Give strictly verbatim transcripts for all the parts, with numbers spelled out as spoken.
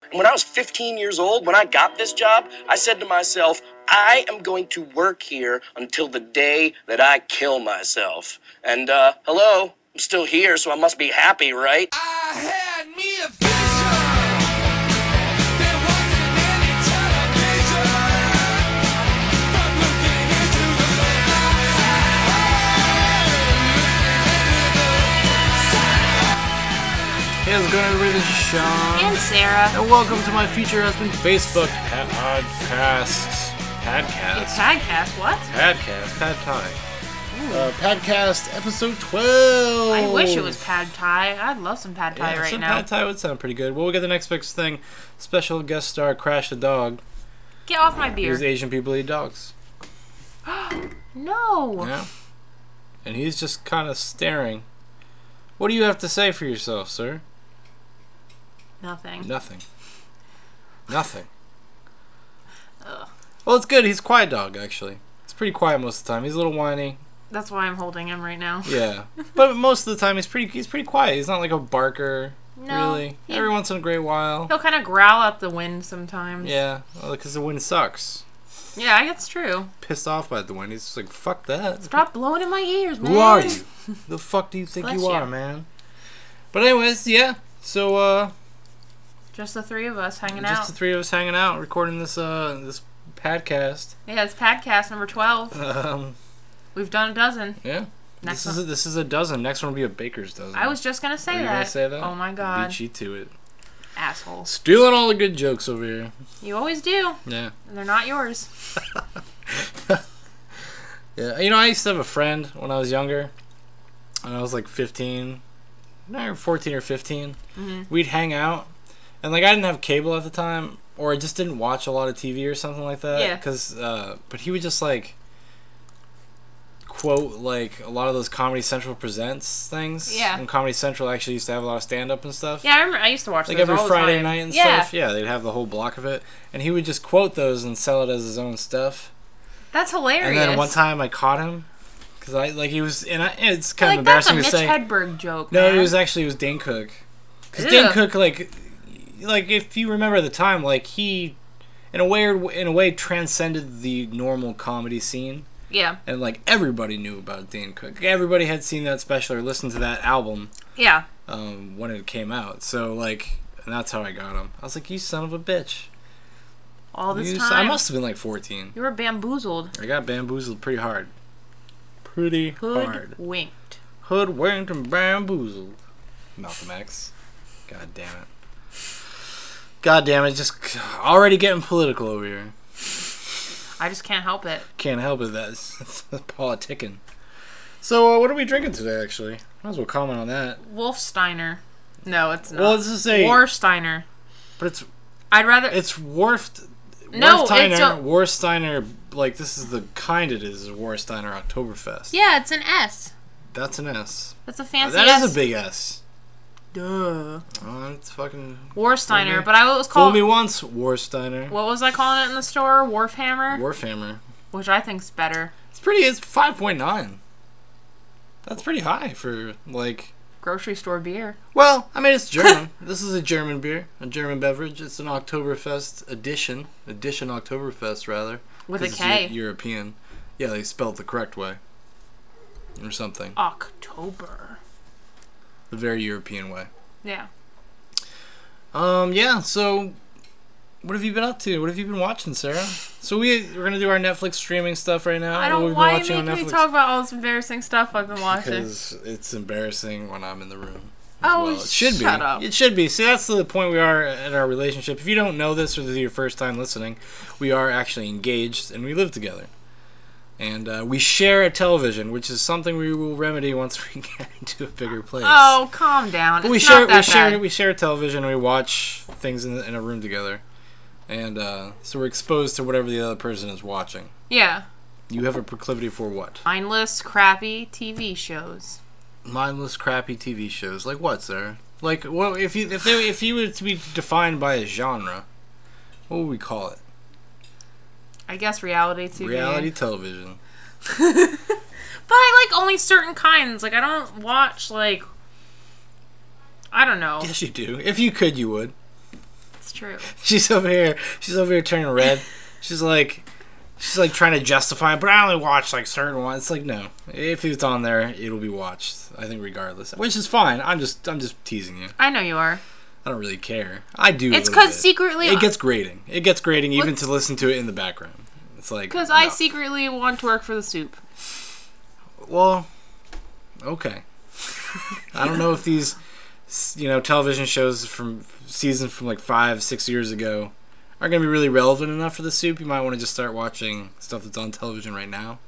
And when I was fifteen years old, when I got this job, I said to myself, I am going to work here until the day that I kill myself. And, uh, hello, I'm still here, so I must be happy, right? I had me a vision. There wasn't any television. From looking into the Hey, how's it going, everybody? This is Sean. And Sarah. And welcome to my future husband Facebook podcast. Padcast. It's Padcast, what? Padcast. Pad Thai. Uh, Padcast episode twelve. I wish it was Pad Thai. I'd love some Pad Thai yeah, right some now. Pad Thai would sound pretty good. Well, we got the next big thing. Special guest star Crash the Dog. Get off my beer. Because Asian people eat dogs. No. Yeah. And he's just kind of staring. What do you have to say for yourself, sir? Nothing. Nothing. Nothing. Ugh. Well, it's good. He's a quiet dog, actually. He's pretty quiet most of the time. He's a little whiny. That's why I'm holding him right now. Yeah. But most of the time, he's pretty he's pretty quiet. He's not like a barker, No, really. he- Every once in a great while. He'll kind of growl at the wind sometimes. Yeah, because the wind sucks. Yeah, that's true. Pissed off by the wind. He's just like, fuck that. Stop blowing in my ears, man. Who are you? The fuck do you think Bless you are, you. man? But anyways, yeah. So, uh... Just the three of us hanging just out. the three of us hanging out, recording this, uh, this podcast. Yeah, it's Padcast number twelve. Um, We've done a dozen. yeah. Next this is one. a, this is a dozen. Next one will be a baker's dozen. I was just going to say Were you that. gonna say that? Oh my god. Beat you to it. Asshole. Stealing all the good jokes over here. You always do. Yeah. And they're not yours. Yeah. You know, I used to have a friend when I was younger. When I was like fifteen. No, fourteen or fifteen. Mm-hmm. We'd hang out. And like I didn't have cable at the time. Or I just didn't watch a lot of T V or something like that. Yeah. Cause, uh, but he would just like quote like a lot of those Comedy Central Presents things. Yeah. And Comedy Central actually used to have a lot of stand up and stuff. Yeah, I remember. I used to watch Like those every all the Friday time. night and yeah. stuff. Yeah, they'd have the whole block of it. And he would just quote those and sell it as his own stuff. That's hilarious. And then one time I caught him. Because I, like, he was, and I, it's kind like, of that's a embarrassing Mitch to say. Hedberg joke, No, man. it was actually, it was Dane Cook. Because Dane Ew. Cook, like, like, if you remember the time, like, he, in a weird, in a way, transcended the normal comedy scene. Yeah. And, like, everybody knew about Dane Cook. Everybody had seen that special or listened to that album Yeah. um, when it came out. So, like, and that's how I got him. I was like, you son of a bitch. All this You time. son- I must have been, like, fourteen. You were bamboozled. I got bamboozled pretty hard. Pretty hard. Hoodwinked. Hoodwinked and bamboozled. Malcolm X. God damn it. God damn it, just already getting political over here. I just can't help it. Can't help it, that's, that's politicking. So, uh, what are we drinking today, actually? Might as well comment on that. Wolfsteiner. No, it's not. Well, this is a... Warsteiner. But it's... I'd rather... It's Warft... No, Warsteiner, it's a- Warsteiner, like, this is the kind it is, is Warsteiner Oktoberfest. Yeah, it's an S. That's an S. That's a fancy That S. is a big S. Duh. Oh, it's fucking... Warsteiner, Fool me- but I was Fool called... me once, Warsteiner. What was I calling it in the store? Warfhammer? Warfhammer. Which I think's better. It's pretty, it's five point nine. That's pretty high for, like... Grocery store beer. Well, I mean, it's German. This is a German beer, a German beverage. It's an Oktoberfest edition. Edition Oktoberfest, rather. With a 'cause it's K. Eu- European. Yeah, they spelled the correct way. Or something. October. The very European way. Yeah. Um, yeah, so... What have you been up to? What have you been watching, Sarah? So we, we're going to do our Netflix streaming stuff right now. I What don't... we've been Why watching you on make me Netflix. talk about all this embarrassing stuff I've been watching? Because it's embarrassing when I'm in the room. as Oh, well. It should be. shut up. It should be. See, that's the point we are in our relationship. If you don't know this or this is your first time listening, we are actually engaged and we live together. And uh, we share a television, which is something we will remedy once we get into a bigger place. Oh, calm down. But we It's share not that we share bad. we share a television and we watch things in, in a room together. And uh, so we're exposed to whatever the other person is watching. Yeah. You have a proclivity for what? Mindless, crappy T V shows. Mindless, crappy T V shows. Like what, Sarah? Like, well, if you if they, if you were to be defined by a genre, what would we call it? I guess reality T V. Reality television. But I like only certain kinds. Like, I don't watch, like... I don't know. Yes, you do. If you could, you would. It's true. She's over here. She's over here turning red. She's like, she's like trying to justify it, but I only watch like certain ones. It's like, no, if it's on there, it'll be watched. I think regardless, which is fine. I'm just, I'm just teasing you. I know you are. I don't really care. I do. It's because because secretly. it gets grating. It gets grating even What's- to listen to it in the background. It's like Because I enough. secretly want to work for the soup. Well, okay. I don't know if these, you know, television shows from seasons from like five, six years ago are going to be really relevant enough for the soup. You might want to just start watching stuff that's on television right now.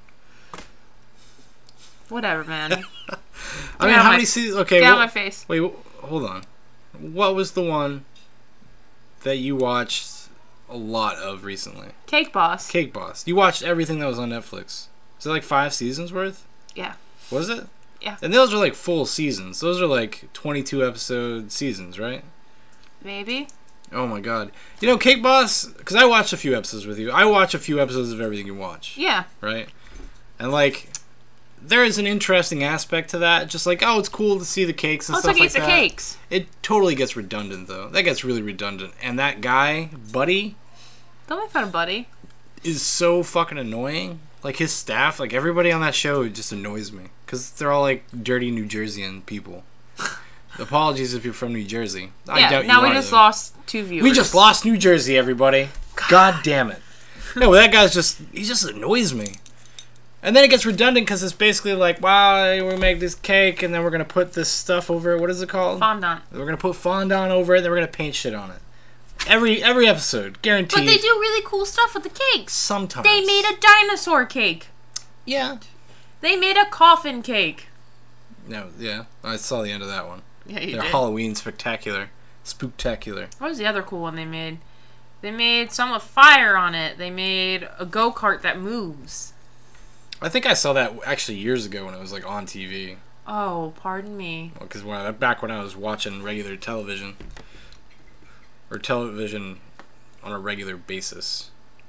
Whatever, man. I mean, out how of my- many seasons? Okay, Get out of well- my face. wait, wh- hold on. What was the one that you watched a lot of recently? Cake Boss. Cake Boss. You watched everything that was on Netflix. Is it like five seasons worth? Yeah. Was it? Yeah. And those are like full seasons. Those are like twenty-two episode seasons, right? Maybe. Oh my god. You know, Cake Boss, because I watched a few episodes with you. I watch a few episodes of everything you watch, Yeah. right? And like, there is an interesting aspect to that. Just like, oh, it's cool to see the cakes and Let's stuff look like at the that. cakes. It totally gets redundant, though. That gets really redundant. And that guy, Buddy, Don't make fun of Buddy. is so fucking annoying. Like, his staff, like, everybody on that show just annoys me. Because they're all, like, dirty New Jerseyan people. Apologies if you're from New Jersey. I Yeah, doubt now you we are, just though. lost two viewers. We just lost New Jersey, everybody. God damn it. No, that guy's just, he just annoys me. And then it gets redundant because it's basically like, wow, we make this cake and then we're going to put this stuff over it. What is it called? Fondant. We're going to put fondant over it and then we're going to paint shit on it. Every every episode, guaranteed. But they do really cool stuff with the cakes. Sometimes. They made a dinosaur cake. Yeah. They made a coffin cake. No, yeah. I saw the end of that one. Yeah, you They're did. Halloween spectacular. Spooktacular. What was the other cool one they made? They made some with fire on it. They made a go-kart that moves. I think I saw that actually years ago when it was like on T V. Oh, pardon me. Because when I, back when I was watching regular television. Or television on a regular basis.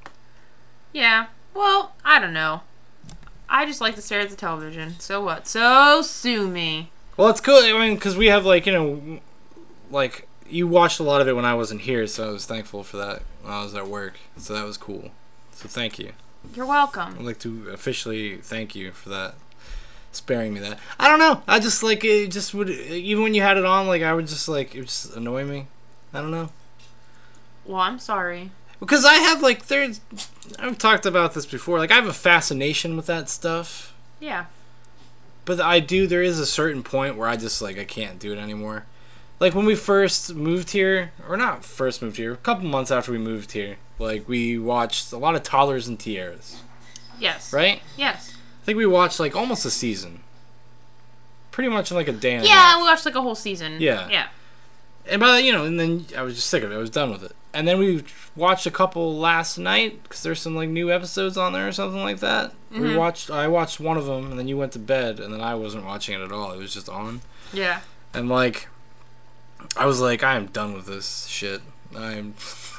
Yeah. Well, I don't know. I just like to stare at the television. So what? So sue me. Well, it's cool. I mean, because we have like, you know, like, you watched a lot of it when I wasn't here, so I was thankful for that when I was at work. So that was cool. So thank you. You're welcome. I'd like to officially thank you for that. Sparing me that. I don't know. I just, like, it just would, even when you had it on, like, I would just, like, it would just annoy me. I don't know. Well, I'm sorry. Because I have, like, there's, I've talked about this before. Like, I have a fascination with that stuff. Yeah. But I do, there is a certain point where I just, like, I can't do it anymore. Like, when we first moved here, or not first moved here, a couple months after we moved here, like, we watched a lot of Toddlers and Tiaras. Yes. Right? Yes. I think we watched, like, almost a season. Pretty much in, like, a day and a Yeah, half. we watched like a whole season. Yeah. Yeah. And by that, you know, and then I was just sick of it. I was done with it. And then we watched a couple last night because there's some like new episodes on there or something like that. We Mhm. watched. I watched one of them, and then you went to bed, and then I wasn't watching it at all. It was just on, Yeah. and like, I was like, I am done with this shit. I am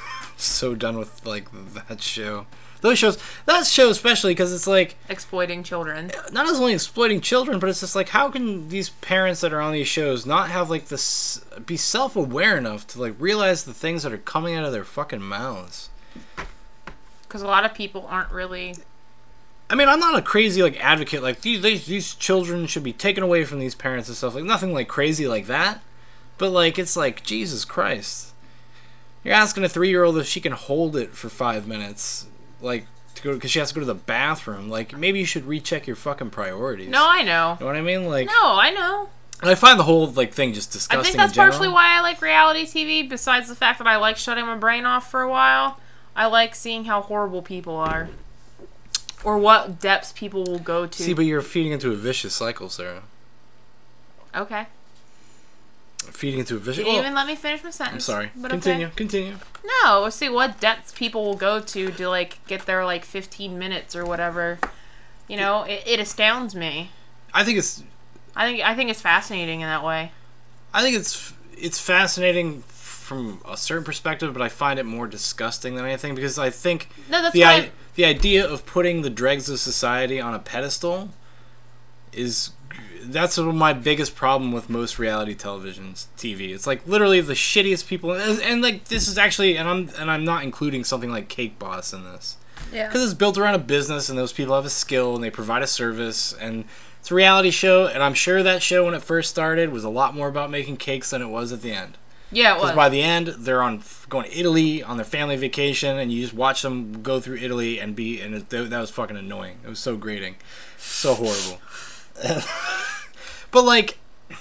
so done with like that show. Those shows, that show especially, because it's like Exploiting children. not as only exploiting children, but it's just like, how can these parents that are on these shows not have like this, be self-aware enough to like realize the things that are coming out of their fucking mouths? Because a lot of people aren't really. I mean, I'm not a crazy like advocate like these these, these children should be taken away from these parents and stuff, like nothing like crazy like that. But like, it's like, Jesus Christ, you're asking a three-year-old if she can hold it for five minutes. Like, to go because she has to go to the bathroom. Like, maybe you should recheck your fucking priorities. No, I know. You know what I mean? Like, No, I know. I find the whole like thing just I disgusting. think that's in general. partially why I like reality T V. Besides the fact that I like shutting my brain off for a while, I like seeing how horrible people are, or what depths people will go to. See, but you're feeding into a vicious cycle, Sarah. Okay. Feeding into a vicious. Didn't Well, even let me finish my sentence. I'm sorry. But Continue. Okay. Continue. No, see what depths people will go to to like get their like fifteen minutes or whatever. You know, it, it astounds me. I think it's. I think I think it's fascinating in that way. I think it's it's fascinating from a certain perspective, but I find it more disgusting than anything because I think No, that's the why. I, the idea of putting the dregs of society on a pedestal is that's my biggest problem with most reality television's T V. It's like literally the shittiest people, and, and like this is actually, and I'm and I'm not including something like Cake Boss in this, Yeah. because it's built around a business, and those people have a skill, and they provide a service, and it's a reality show, and I'm sure that show when it first started was a lot more about making cakes than it was at the end. Yeah, it Because was. by the end, they're on going to Italy on their family vacation, and you just watch them go through Italy and be, and it, that was fucking annoying. It was so grating, so horrible. But like,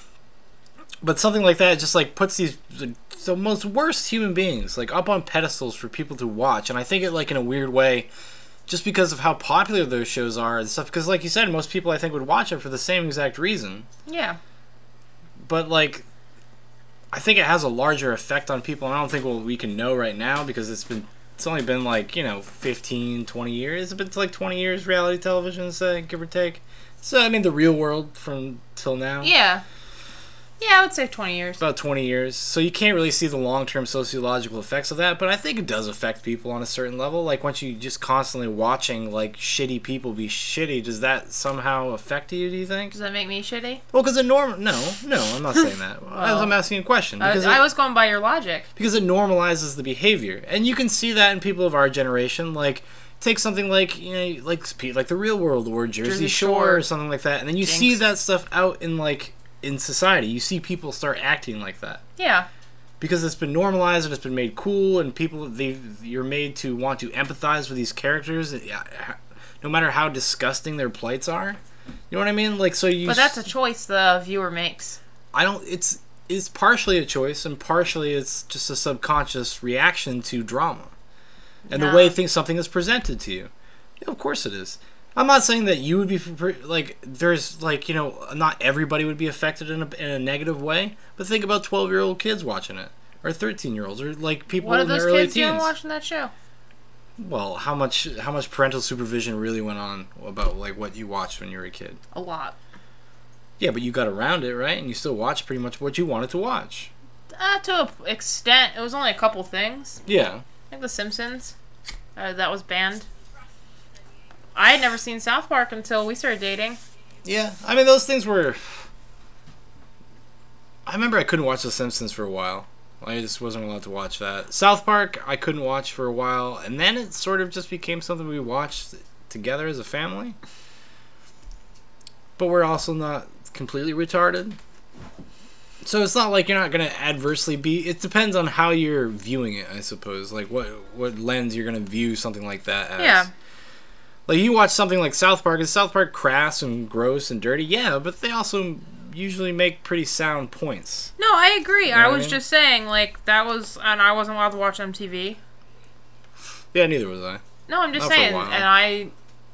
but something like that just like puts these the most worst human beings like up on pedestals for people to watch, and I think it like in a weird way, just because of how popular those shows are and stuff. Because like you said, most people I think would watch it for the same exact reason. Yeah. But like, I think it has a larger effect on people, and I don't think well, we can know right now because it's been it's only been like, you know, fifteen, twenty years. It's been like twenty years reality television, say, give or take. So I mean, the real world from till now. Yeah. Yeah, I would say twenty years. About twenty years. So you can't really see the long-term sociological effects of that, but I think it does affect people on a certain level. Like, once you just constantly watching, like, shitty people be shitty, does that somehow affect you, do you think? Does that make me shitty? Well, because it norm... No, no, I'm not saying that. I'm asking a question. I, Because I it, was going by your logic. because it normalizes the behavior. And you can see that in people of our generation, like... Take something like, you know, like like the Real World or Jersey, Jersey Shore, Shore. or something like that, and then you Jinx. see that stuff out in like in society. You see people start acting like that Yeah. because it's been normalized and it's been made cool, and people they you're made to want to empathize with these characters, no matter how disgusting their plights are. You know what I mean? Like, so you. But that's a choice the viewer makes. I don't. It's it's partially a choice, and partially it's just a subconscious reaction to drama. And No. the way things something is presented to you. Yeah, of course it is. I'm not saying that you would be like there's like, you know, not everybody would be affected in a, in a negative way, but think about twelve year old kids watching it, or thirteen year olds, or like people What are in their those early kids doing teens. watching that show? Well, how much how much parental supervision really went on about like what you watched when you were a kid? A lot. Yeah, but you got around it, right? And you still watched pretty much what you wanted to watch. Uh, to an extent, it was only a couple things. Yeah. I think The Simpsons. Uh, that was banned. I had never seen South Park until we started dating. Yeah, I mean, those things were... I remember I couldn't watch The Simpsons for a while. I just wasn't allowed to watch that. South Park, I couldn't watch for a while, and then it sort of just became something we watched together as a family. But we're also not completely retarded. So it's not like you're not going to adversely be... It depends on how you're viewing it, I suppose. Like, what, what lens you're going to view something like that as. Yeah. Like, you watch something like South Park. Is South Park crass and gross and dirty? Yeah, but they also usually make pretty sound points. No, I agree. know I what I was mean? just saying, like, that was... And I wasn't allowed to watch M T V. Yeah, neither was I. No, I'm just Not for a saying. while. And I...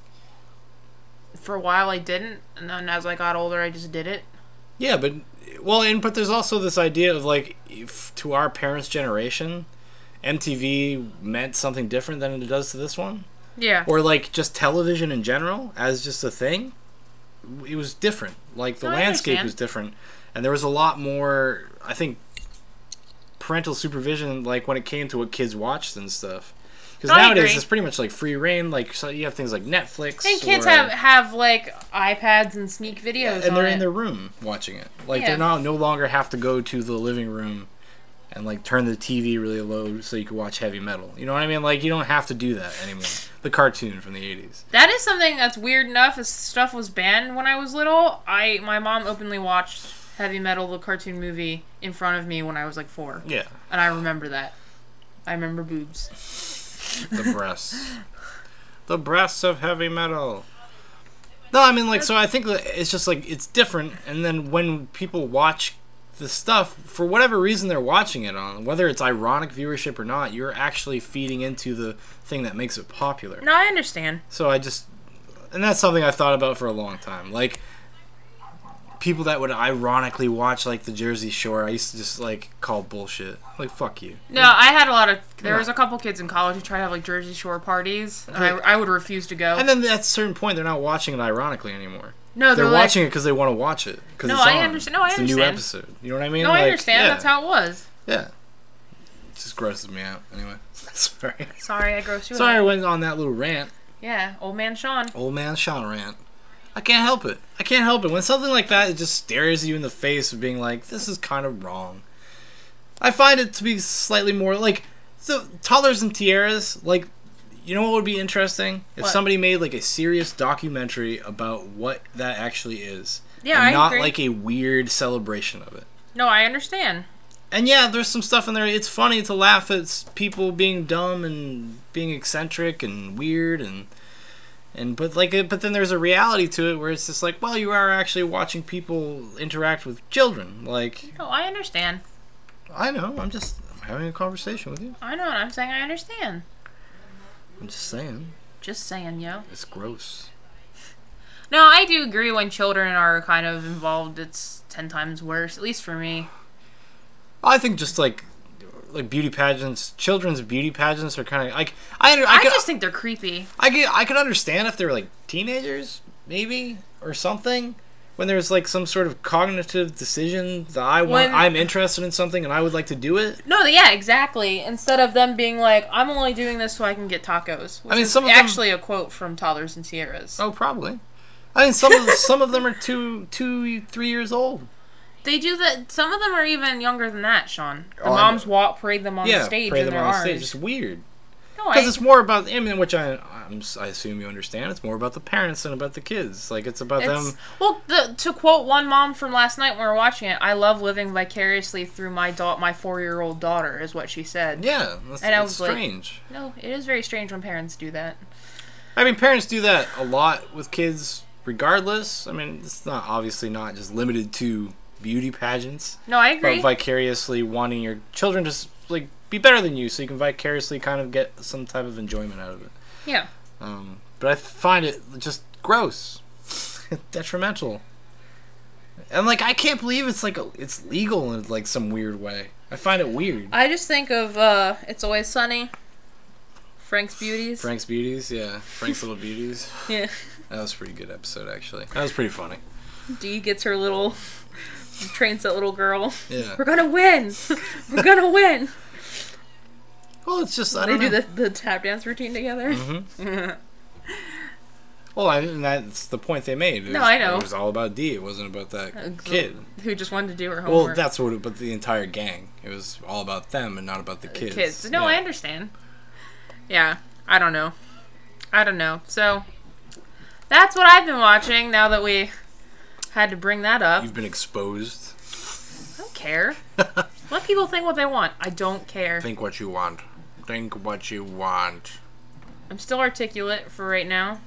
For a while, I didn't. And then as I got older, I just did it. Yeah, but... Well, and but there's also this idea of, like, if, to our parents' generation, M T V meant something different than it does to this one. Yeah. Or, like, just television in general as just a thing. It was different. Like, the No, I landscape understand. was different. And there was a lot more, I think, parental supervision, like, when it came to what kids watched and stuff. Because No, I nowadays agree. it's pretty much like free reign. Like, so you have things like Netflix. And kids or- have, have, like, iPads and sneak videos and on they're it. in their room watching it. Like, Yeah. they're not no longer have to go to the living room and like turn the T V really low so you can watch heavy metal. You know what I mean? Like, you don't have to do that anymore. The cartoon from the eighties. That is something that's weird enough. As stuff was banned when I was little, I my mom openly watched Heavy Metal, the cartoon movie, in front of me when I was like four. Yeah, And I remember that. I remember boobs. the breasts. The breasts of heavy metal. No, I mean, like, so I think that it's just like it's different. And then when people watch the stuff, for whatever reason they're watching it on, whether it's ironic viewership or not, you're actually feeding into the thing that makes it popular. No, I understand. So I just, and that's something I thought about for a long time. Like, people that would ironically watch, like, the Jersey Shore, I used to just, like, call bullshit. Like, fuck you. No, I had a lot of. There was a couple kids in college who tried to have like Jersey Shore parties, and I, I would refuse to go. And then at a certain point, they're not watching it ironically anymore. no, They're, they're, like, watching it because they want to watch it. Cause No, it's I on. understand- no, I it's a new understand. episode. You know what I mean? No, I Like, understand. yeah. That's how it was. Yeah. It just grosses me out. Anyway. Sorry. Sorry, I grossed you Sorry I out. went on that little rant. Yeah, old man Sean. Old man Sean rant. I can't help it. I can't help it. When something like that, it just stares you in the face of being like, this is kind of wrong. I find it to be slightly more like, so Toddlers and Tiaras, like, you know what would be interesting? If What? somebody made like a serious documentary about what that actually is. Yeah, and I not agree. like a weird celebration of it. No, I understand. And yeah, there's some stuff in there. It's funny to laugh at s- people being dumb and being eccentric and weird and and but like it- but then there's a reality to it where it's just like, well, you are actually watching people interact with children. Like, No, I understand. I know, I'm just having a conversation with you. I know, and I'm saying I understand. I'm just saying, Just saying, yo. it's gross. No, I do agree when children are kind of involved, it's ten times worse, at least for me. I think just like like beauty pageants, children's beauty pageants are kind of like I I, I could, just think they're creepy. I could I could understand if they were like teenagers maybe or something when there's like some sort of cognitive decision that I want When- I'm interested in something and I would like to do it. No, yeah, exactly. Instead of them being like, I'm only doing this so I can get tacos. Which I mean, is some of them- actually a quote from Toddlers and Tiaras. Oh, probably. I mean, some of the, some of them are two, two, three years old. They do that. Some of them are even younger than that, Sean. The Oh, I moms know. walk, parade them on yeah, the stage pray in them their on arms. stage. It's weird No, because I, it's more about. I mean, which I, I'm, I assume you understand. It's more about the parents than about the kids. Like it's about it's, them. well, the, to quote one mom from last night when we were watching it, I love living vicariously through my da- my four-year-old daughter, is what she said. Yeah, that's, And I that's was like- strange. No, it is very strange when parents do that. I mean, parents do that a lot with kids, regardless. I mean, it's not obviously not just limited to beauty pageants, No, I but agree. vicariously wanting your children to s- like be better than you, so you can vicariously kind of get some type of enjoyment out of it. yeah. Um, but I find it just gross, detrimental, and like I can't believe it's like a, it's legal in like some weird way. I find it weird. I just think of uh, It's Always Sunny, Frank's Beauties. Frank's Beauties, yeah, Frank's Little Beauties. Yeah. That was a pretty good episode, actually. That was pretty funny. Dee gets her little, trains that little girl. Yeah. We're gonna win! We're gonna win! Well, it's just I They don't do know. the, the tap dance routine together. Mm-hmm. Well, I, and that's the point they made. It No, was, I know. It was all about Dee. It wasn't about that Ex- kid. Who just wanted to do her Well, homework. that's what. But the entire gang. It was all about them and not about the kids. Kids. No, Yeah. I understand. Yeah, I don't know. I don't know. So, that's what I've been watching now that we had to bring that up. You've been exposed. I don't care. Let people think what they want. I don't care. Think what you want. Think what you want. I'm still articulate for right now.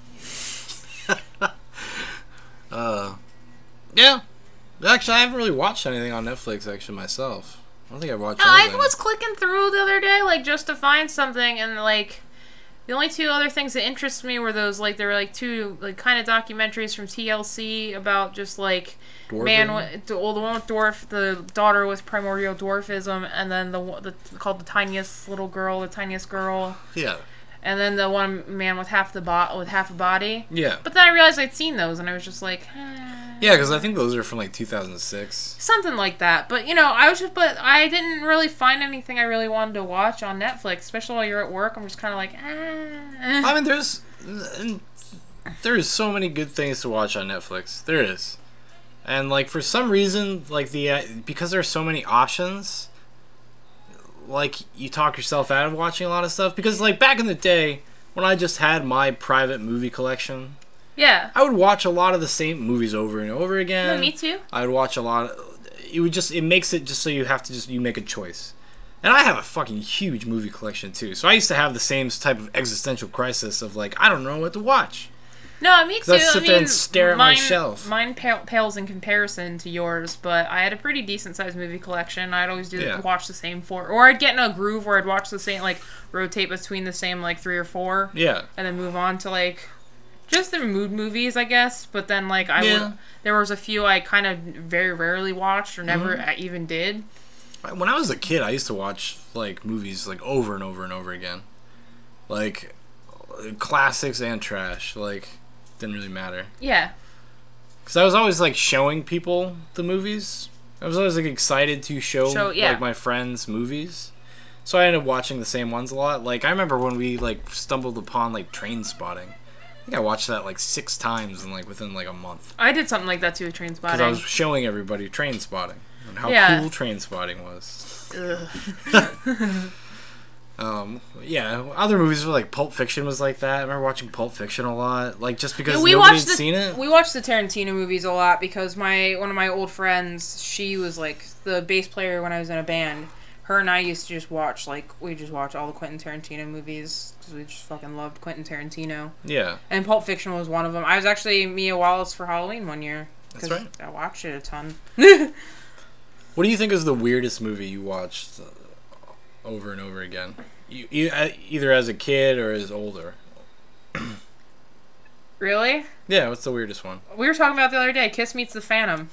Uh, yeah. Actually, I haven't really watched anything on Netflix. Actually, myself. I don't think I've watched. No, I anything. was clicking through the other day, like, just to find something, and, like, the only two other things that interest me were those, like, there were, like, two, like, kind of documentaries from T L C about just, like, Dwarfism? man, with, the, well, the one with dwarf, the daughter with primordial dwarfism, and then the one the, called the tiniest little girl, the tiniest girl, Yeah. and then the one man with half the bo- with half a body. Yeah. But then I realized I'd seen those, and I was just like, eh. Yeah, because I think those are from like two thousand six. Something like that. But, you know, I was just, but I didn't really find anything I really wanted to watch on Netflix, especially while you're at work. I'm just kind of like, ah. I mean, there's there's so many good things to watch on Netflix. There is, and like for some reason, like the uh, because there's so many options, like you talk yourself out of watching a lot of stuff. Because like back in the day, when I just had my private movie collection, Yeah. I would watch a lot of the same movies over and over again. No, me too. I would watch a lot. Of, it would just it makes it just so you have to just you make a choice. And I have a fucking huge movie collection too. So I used to have the same type of existential crisis of like I don't know what to watch. No, me too. I'd sit I there and mean, stare at my mine, shelf. Mine pale, pales in comparison to yours, but I had a pretty decent sized movie collection. I'd always do Yeah. watch the same four, or I'd get in a groove where I'd watch the same, like rotate between the same like three or four, Yeah. and then move on to like just the mood movies, I guess. But then like I Yeah. would, there was a few I kind of very rarely watched or never Mm-hmm. I even did. When I was a kid, I used to watch like movies like over and over and over again, like classics and trash. Like didn't really matter Yeah. because I was always like showing people the movies. I was always like excited to show, Show- yeah. like my friends movies. So I ended up watching the same ones a lot. Like I remember when we like stumbled upon like Train Spotting. think I watched that like six times in like within like a month I did something like that too with Train because I was Spotting. showing everybody Train Spotting and how Yeah. cool Train Spotting was. Ugh. Um, yeah, other movies were like Pulp Fiction was like that. I remember watching Pulp Fiction a lot, like just because Yeah, we nobody watched had the, seen it. We watched the Tarantino movies a lot because my one of my old friends, she was like the bass player when I was in a band. Her and I used to just watch like we just watch all the Quentin Tarantino movies because we just fucking loved Quentin Tarantino. Yeah, And Pulp Fiction was one of them. I was actually Mia Wallace for Halloween one year. That's 'cause right. I watched it a ton. what do you think is the weirdest movie you watched uh, over and over again? You, you uh, either as a kid or as older. Really? Yeah, what's the weirdest one? We were talking about the other day. Kiss Meets the Phantom.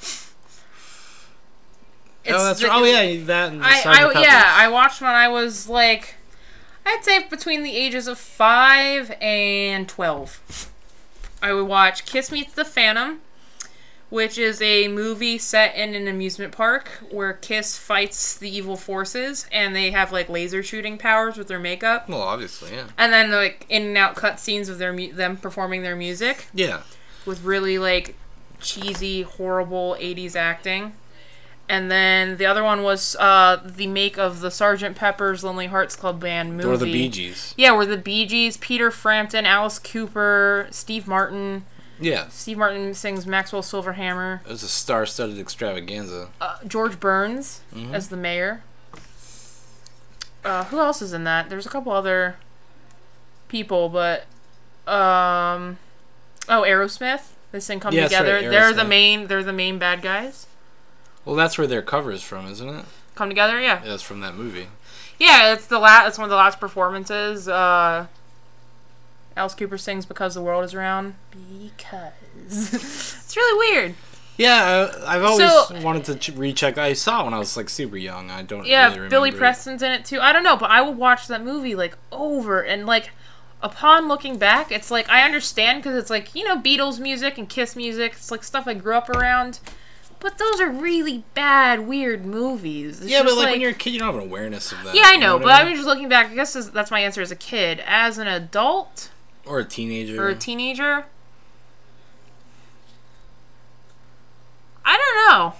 oh, that's the- right. Oh yeah, that. And I, Sergeant I Pepper's. yeah, I watched when I was like, I'd say between the ages of five and twelve. I would watch Kiss Meets the Phantom, which is a movie set in an amusement park where Kiss fights the evil forces, and they have like laser shooting powers with their makeup, Well, obviously, yeah. and then like in and out cut scenes of their mu- them performing their music Yeah. with really like cheesy, horrible eighties acting. And then the other one was uh, the make of the Sergeant Pepper's Lonely Hearts Club Band movie. Or the Bee Gees. Yeah, where the Bee Gees, Peter Frampton, Alice Cooper, Steve Martin. Yeah. Steve Martin sings Maxwell Silverhammer. It was a star-studded extravaganza. Uh, George Burns Mhm. as the mayor. Uh, who else is in that? There's a couple other people, but um, oh, Aerosmith. They sing "Come Yeah, that's Together." right, They're the Aerosmith. main. They're the main bad guys. Well, that's where their cover is from, isn't it? Come Together, yeah. Yeah, it's from that movie. Yeah, it's the last. It's one of the last performances. Uh, Alice Cooper sings "Because the World Is Round." Because it's really weird. Yeah, I, I've always So- wanted to ch- recheck. I saw it when I was like super young. I don't Yeah, really remember Billy it. Preston's in it too. I don't know, but I would watch that movie like over and like. Upon looking back, it's like I understand because it's like you know Beatles music and Kiss music. It's like stuff I grew up around. But those are really bad, weird movies. It's Yeah, but just, like, when you're a kid, you don't have an awareness of that. Yeah, I you know, what but I I'm mean? just looking back. I guess that's- that's my answer as a kid. As an adult Or a teenager. or a teenager, I don't know.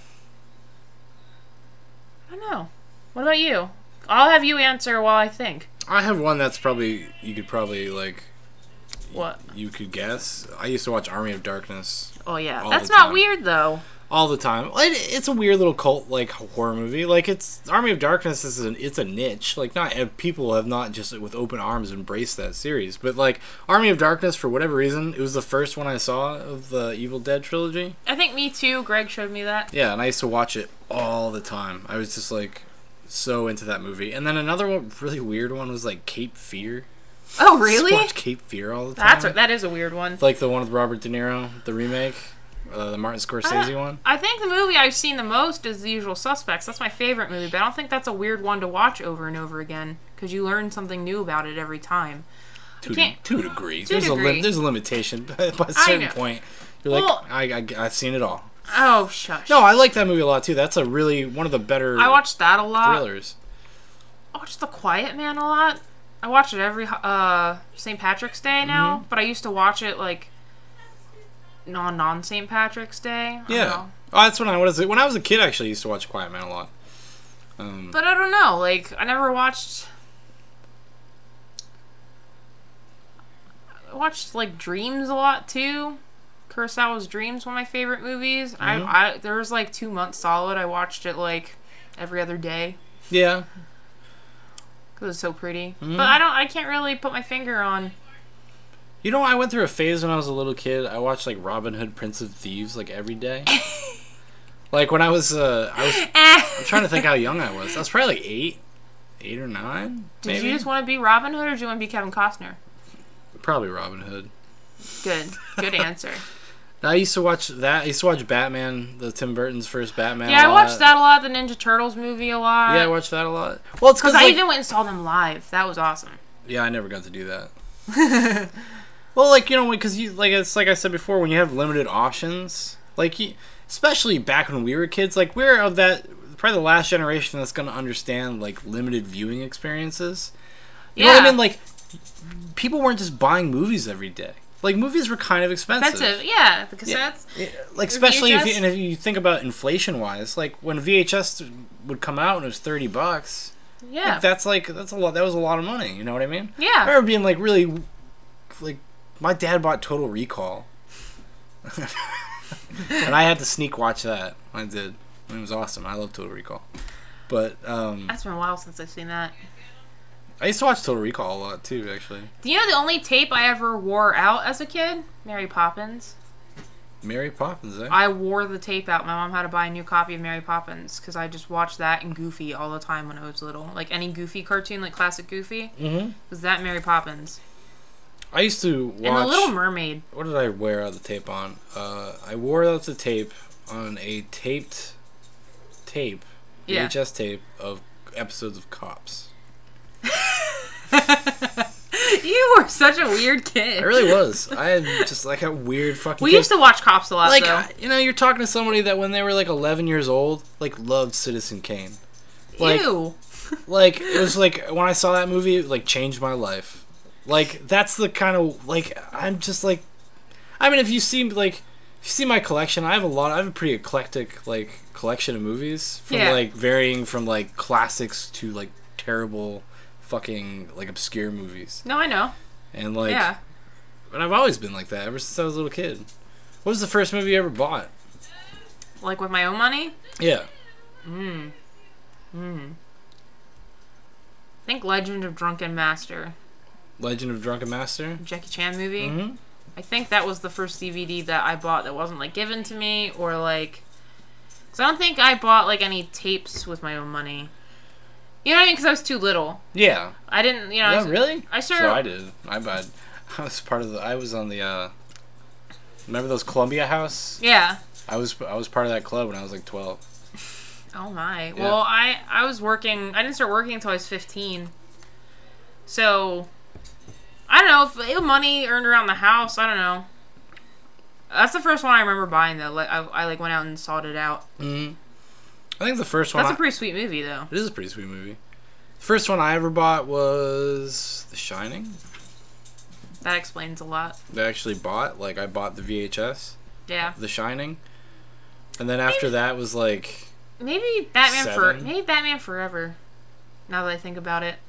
I don't know. What about you? I'll have you answer while I think. I have one that's probably you could probably like What? you could guess. I used to watch Army of Darkness Oh yeah, All that's the not time. weird though. all the time. It, it's a weird little cult like horror movie. Like it's Army of Darkness is an it's a niche. Like not ev- people have not just with open arms embraced that series. But like Army of Darkness for whatever reason, it was the first one I saw of the Evil Dead trilogy. I think me too. Greg showed me that. Yeah, and I used to watch it all the time. I was just like so into that movie. And then another one, really weird one, was like Cape Fear. Oh Just really? watch Cape Fear all the time. That's a, that is a weird one. Like the one with Robert De Niro, the remake, uh, the Martin Scorsese Uh, one. I think the movie I've seen the most is The Usual Suspects. That's my favorite movie, but I don't think that's a weird one to watch over and over again because you learn something new about it every time. To, can't- to a degree. to a there's a degree. lim- there's a limitation, but by a certain know. point, you're like, Well- I, I I've seen it all. Oh shush. No, I like that movie a lot too. That's a really one of the better I watched that a lot. thrillers. I watched The Quiet Man a lot. I watch it every uh Saint Patrick's Day now, Mm-hmm. but I used to watch it like non non Saint Patrick's Day. I don't Yeah. know. Oh, that's when I was when I was a kid. Actually, I used to watch Quiet Man a lot. Um, But I don't know. Like I never watched. I watched like Dreams a lot too. Kurosawa's Dreams, one of my favorite movies. Mhm. I, I there was like two months solid. I watched it like every other day yeah. because it was so pretty. Mhm. But I don't. I can't really put my finger on. You know, I went through a phase when I was a little kid. I watched like Robin Hood, Prince of Thieves, like every day. Like when I was, uh, I was. I'm trying to think how young I was. I was probably like eight, eight or nine. Did maybe? you just want to be Robin Hood or did you want to be Kevin Costner? Probably Robin Hood. Good. Good answer. I used to watch that. I used to watch Batman, the Tim Burton's first Batman. Yeah, a I watched lot. that a lot. The Ninja Turtles movie a lot. Yeah, I watched that a lot. Well, it's Because because I like, even went and saw them live. That was awesome. yeah, I never got to do that. Well, like you know, because you like it's like I said before, when you have limited options, like you, especially back when we were kids, like we're of that probably the last generation that's gonna understand like limited viewing experiences. You know what I Yeah. mean? Like people weren't just buying movies every day. Like, movies were kind of expensive. Expensive, yeah. The Yeah. cassettes. Yeah, like, especially if you, V H S? and if you think about inflation-wise, like, when V H S would come out and it was thirty bucks, Yeah. like, that's, like, that's a lot, that was a lot of money, you know what I mean? I yeah. remember being, like, really, like, my dad bought Total Recall. And I had to sneak watch that. I did. It was awesome. I love Total Recall. But, um, That's been a while since I've seen that. I used to watch Total Recall a lot, too, actually. Do you know the only tape I ever wore out as a kid? Mary Poppins. Mary Poppins, eh? I wore the tape out. My mom had to buy a new copy of Mary Poppins because I just watched that and Goofy all the time when I was little. Like any Goofy cartoon, like classic Goofy, Mm-hmm. was that Mary Poppins. I used to watch... And The Little Mermaid. What did I wear out the tape on? Uh, I wore out the tape on a taped tape, Yeah. V H S tape of episodes of Cops. You were such a weird kid. I really was. I had just like a weird fucking. We kid. used to watch Cops a lot, like though. I- you know, you're talking to somebody that when they were like eleven years old, like loved Citizen Kane. Like, Ew. like it was like when I saw that movie, it like changed my life. Like that's the kind of like I'm just like, I mean, if you see like if you see my collection, I have a lot. I have a pretty eclectic like collection of movies from Yeah. like varying from like classics to like terrible, fucking like obscure movies. No, I know. And like, Yeah. but I've always been like that ever since I was a little kid. What was the first movie you ever bought? Like with my own money? Yeah. I think Legend of Drunken Master. Legend of Drunken Master. Jackie Chan movie. Mm-hmm. I think that was the first D V D that I bought that wasn't like given to me or like. Cause I don't think I bought like any tapes with my own money. You know what I mean? Because I was too little. Yeah. I didn't, you know. I Yeah, was- really? I started. So I did. I bought. I was part of the. I was on the. uh Remember those Columbia House? Yeah. I was. I was part of that club when I was like twelve. Oh my. Yeah. Well, I I was working. I didn't start working until I was fifteen. So, I don't know if it was money earned around the house. I don't know. That's the first one I remember buying though. Like I, I like went out and sought it out. Mm-hmm. I think the first one. That's a I- pretty sweet movie though. It is a pretty sweet movie. The first one I ever bought was The Shining. That explains a lot. That I actually bought. Like I bought the V H S, Yeah. The Shining, and then after that was like. Maybe Batman for Seven. maybe Batman Forever. Now that I think about it.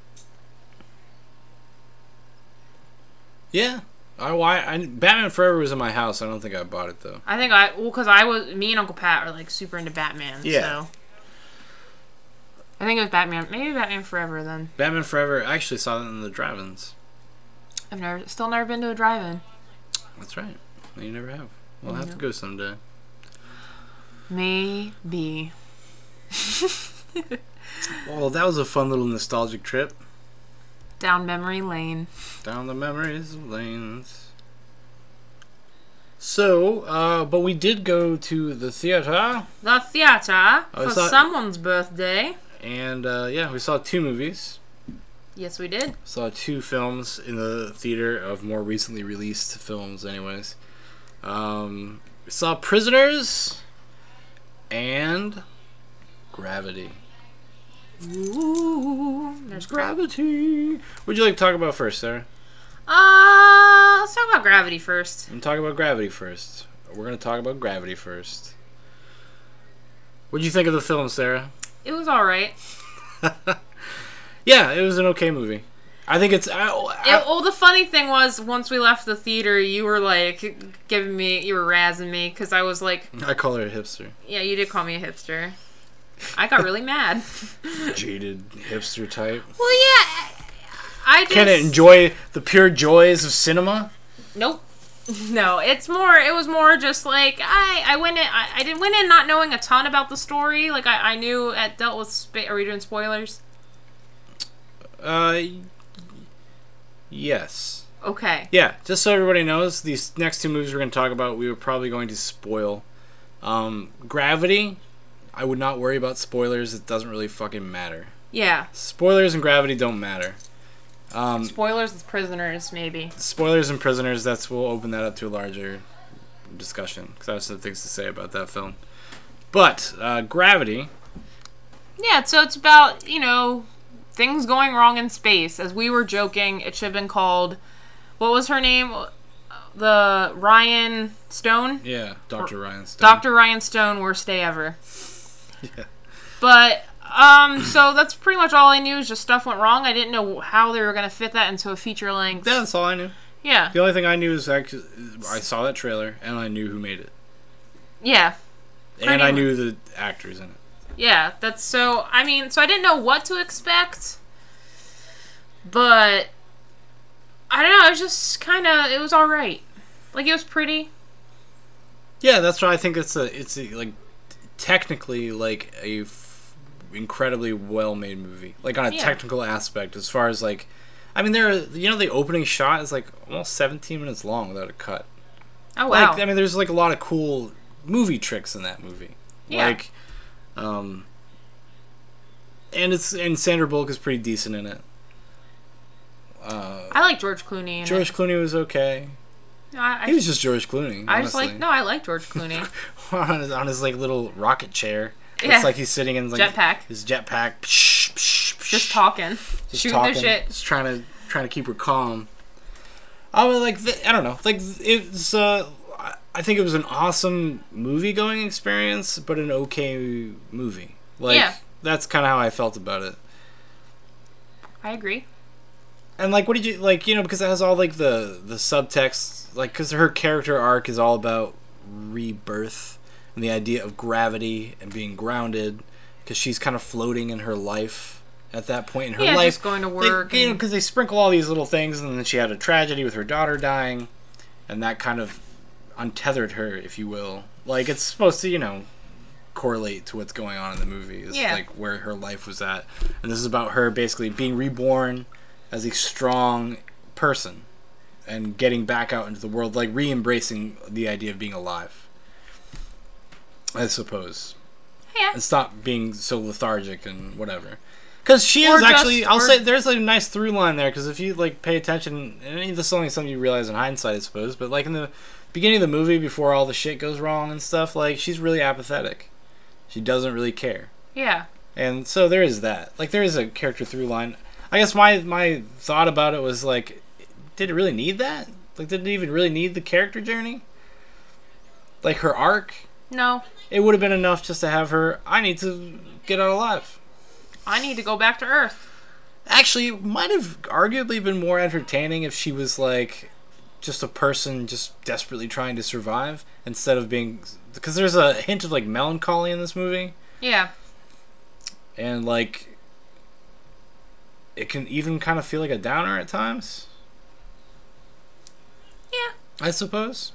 Yeah. I, why I Batman Forever was in my house. I don't think I bought it though. I think I well because I was me and Uncle Pat are like super into Batman. Yeah. So. I think it was Batman. Maybe Batman Forever then. Batman Forever. I actually saw that in the drive-ins. I've never still never been to a drive-in. That's right. You never have. We'll have to go someday. Maybe. Well, that was a fun little nostalgic trip Down memory lane. down the memories of lanes. So, uh, but we did go to the theater, The theater Oh, for it's not- someone's birthday. and uh, yeah, we saw two movies. Yes, we did. Saw two films in the theater of more recently released films, anyways. Um, we saw Prisoners and Gravity. Ooh, there's gravity. Gravity. What'd you like to talk about first, Sarah? Uh, let's talk about Gravity first. I'm talk about Gravity first. We're gonna talk about Gravity first. What'd you think of the film, Sarah? It was all right. Yeah, it was an okay movie. I think it's. I, I, It, well, the funny thing was, once we left the theater, you were like giving me, you were razzing me because I was like, I call her a hipster. yeah, you did call me a hipster. I got really mad. Jaded hipster type. Well, yeah, I just Can it enjoy the pure joys of cinema? Nope. No, it's more. It was more just like I. I went in. I, I didn't went in not knowing a ton about the story. Like I, I knew it dealt with. Spa- Are we doing spoilers? Uh, yes. Okay. Yeah, just so everybody knows, these next two movies we're going to talk about, we were probably going to spoil. Um, Gravity, I would not worry about spoilers. It doesn't really fucking matter. Yeah. Spoilers and Gravity don't matter. Um, Spoilers with prisoners, maybe. spoilers and Prisoners, that's we'll open that up to a larger discussion, because I have some things to say about that film. But, uh, Gravity, Yeah. So it's about you know things going wrong in space. As we were joking, it should have been called. What was her name? the Ryan Stone, Yeah, Doctor Ryan Stone. Doctor Ryan Stone, worst day ever. Yeah. But um, so that's pretty much all I knew. Is just stuff went wrong. I didn't know how they were gonna fit that into a feature length. Yeah, that's all I knew. Yeah, The only thing I knew is actually I saw that trailer and I knew who made it, yeah, and Pretty I mu- knew the actors in it. yeah. That's so. I mean, so I didn't know what to expect, but I don't know. It was just kind of. It was all right. Like it was pretty. Yeah, that's why I think it's a it's a, like technically like a f- incredibly well made movie. Like on a Yeah. technical aspect, as far as like, I mean, there are, you know the opening shot is like almost seventeen minutes long without a cut. Oh wow. Like I mean, there's like a lot of cool movie tricks in that movie. Yeah. Like, um, and it's and Sandra Bullock is pretty decent in it. Uh, I like George Clooney. In George it. Clooney was okay. I, I, He was just George Clooney. I just honestly. like. No, I like George Clooney. on his on his like little rocket chair. Yeah. It's like he's sitting in like Jetpack. his jetpack. Psh, psh, psh, Just talking, just shooting talking, their shit. Just trying to trying to keep her calm. I was like, th- I don't know, like it's. Uh, I- I think it was an awesome movie going experience, but an okay movie. Like Yeah. that's kind of how I felt about it. I agree. And like, what did you like? You know, because it has all like the the subtext, like because her character arc is all about rebirth and the idea of gravity and being grounded, because she's kind of floating in her life at that point in her Yeah, life. just going to They- work you know, and- because they sprinkle all these little things, and then she had a tragedy with her daughter dying, and that kind of untethered her, if you will. Like it's supposed to, you know, correlate to what's going on in the movie. It's Yeah. like where her life was at, and this is about her basically being reborn as a strong person and getting back out into the world, like re-embracing the idea of being alive, I suppose, Yeah. and stop being so lethargic and whatever. Because she Or is actually, just- I'll or- say, there's like a nice through line there. Because if you like pay attention, and this is only something you realize in hindsight, I suppose, but like in the beginning of the movie, before all the shit goes wrong and stuff, like she's really apathetic. She doesn't really care. Yeah. And so there is that. Like there is a character through line. I guess my my thought about it was like, did it really need that? Like, did it even really need the character journey? Like her arc? No. It would have been enough just to have her, I need to get out alive. I need to go back to Earth. Actually, it might have arguably been more entertaining if she was like just a person just desperately trying to survive, instead of being, because there's a hint of like melancholy in this movie, Yeah. and like it can even kind of feel like a downer at times, Yeah. I suppose.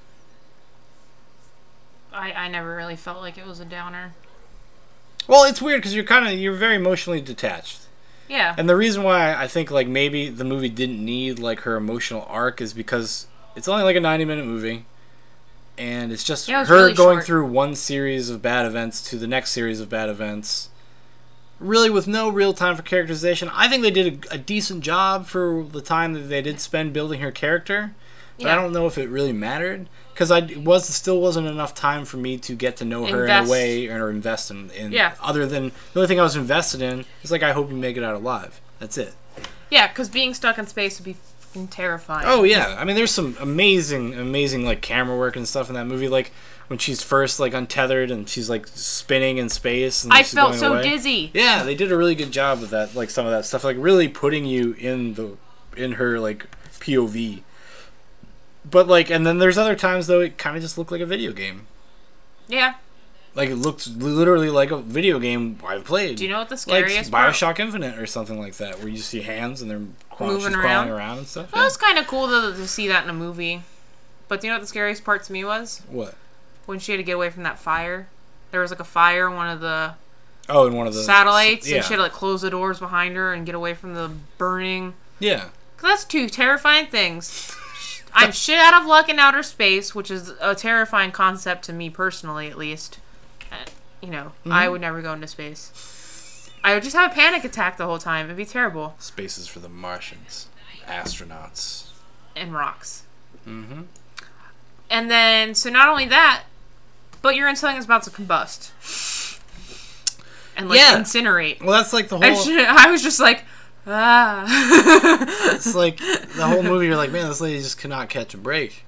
I, I never really felt like it was a downer. Well, it's weird because you're kind of you're very emotionally detached. Yeah. And the reason why I think like maybe the movie didn't need like her emotional arc is because it's only like a ninety minute movie, and it's just Yeah, it was her really going short. through one series of bad events to the next series of bad events, really with no real time for characterization. I think they did a, a decent job for the time that they did spend building her character, but I Yeah. don't know if it really mattered, because I it was still wasn't enough time for me to get to know her in Invest. a way or invest in, in Yeah. other than the only thing I was invested in is like, I hope you make it out alive. That's it. Yeah, because being stuck in space would be fucking terrifying. Oh yeah, I mean, there's some amazing, amazing like camera work and stuff in that movie. Like when she's first like untethered and she's like spinning in space. And I she's felt going so away. dizzy. Yeah, they did a really good job with that. Like some of that stuff, like really putting you in the in her like P O V. But like, and then there's other times though it kind of just looked like a video game. Yeah. Like it looked literally like a video game I've played. Do you know what the like scariest part? Bioshock Infinite or something like that, where you see hands and they're crawl- Moving she's around? crawling around and stuff. That was kind of cool to, to see that in a movie. But do you know what the scariest part to me was? What? When she had to get away from that fire. There was like a fire in one of the Oh, in one of the satellites, Yeah. and she had to like close the doors behind her and get away from the burning. Yeah. 'Cause that's two terrifying things. I'm shit out of luck in outer space, which is a terrifying concept to me personally, at least. Uh, you know, Mm-hmm. I would never go into space. I would just have a panic attack the whole time. It'd be terrible. Space is for the Martians. Astronauts. And rocks. Mm-hmm. And then, so not only that, but you're in something that's about to combust. And like Yeah. incinerate. Well, that's like the I, whole. sh- I was just like, ah. It's like the whole movie. You're like, man, this lady just cannot catch a break.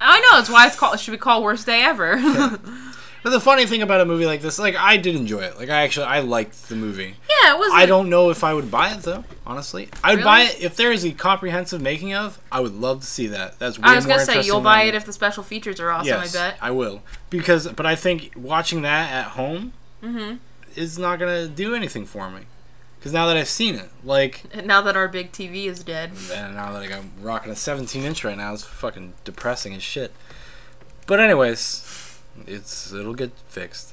I know, it's why it's called, it should be called Worst Day Ever. Yeah. But the funny thing about a movie like this, like, I did enjoy it. Like, I actually, I liked the movie. Yeah, it was... I don't know if I would buy it, though, honestly. I would Really? buy it, if there is a comprehensive making of, I would love to see that. That's way I was more going to say, you'll interesting buy than- it if the special features are awesome, Yes, I bet. I will. Because, but I think watching that at home Mm-hmm. is not going to do anything for me. Because now that I've seen it, like... And now that our big T V is dead. And now that like, I'm rocking a seventeen inch right now, it's fucking depressing as shit. But anyways, it's it'll get fixed.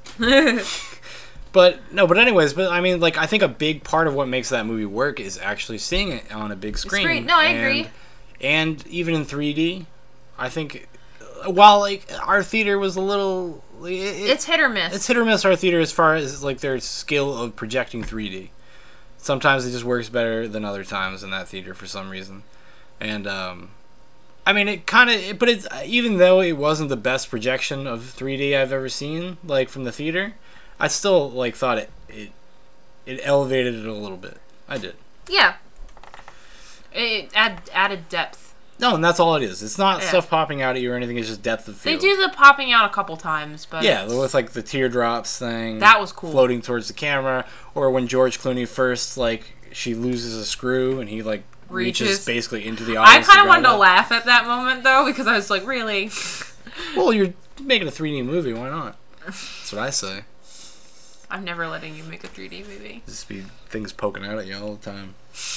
But no, but anyways, but I mean, like, I think a big part of what makes that movie work is actually seeing it on a big screen. Screen. No, I and, agree. And even in three D, I think, while like our theater was a little, it, It's hit or miss. it's hit or miss. Our theater as far as like their skill of projecting three D. Sometimes it just works better than other times in that theater for some reason, and um, I mean, it kind of, but it's even though it wasn't the best projection of three D I've ever seen, like from the theater, I still like thought it it it elevated it a little bit. I did. Yeah. It add, added depth. No, and that's all it is. It's not Yeah. stuff popping out at you or anything. It's just depth of They field. do the popping out a couple times, but Yeah, with like the teardrops thing. That was cool. Floating towards the camera, or when George Clooney first like she loses a screw and he like reaches, Reaches. basically into the I audience. kind of grab wanted to it. laugh at that moment though because I was like, really? Well, you're making a three D movie. Why not? That's what I say. I'm never letting you make a three D movie. Just be things poking out at you all the time.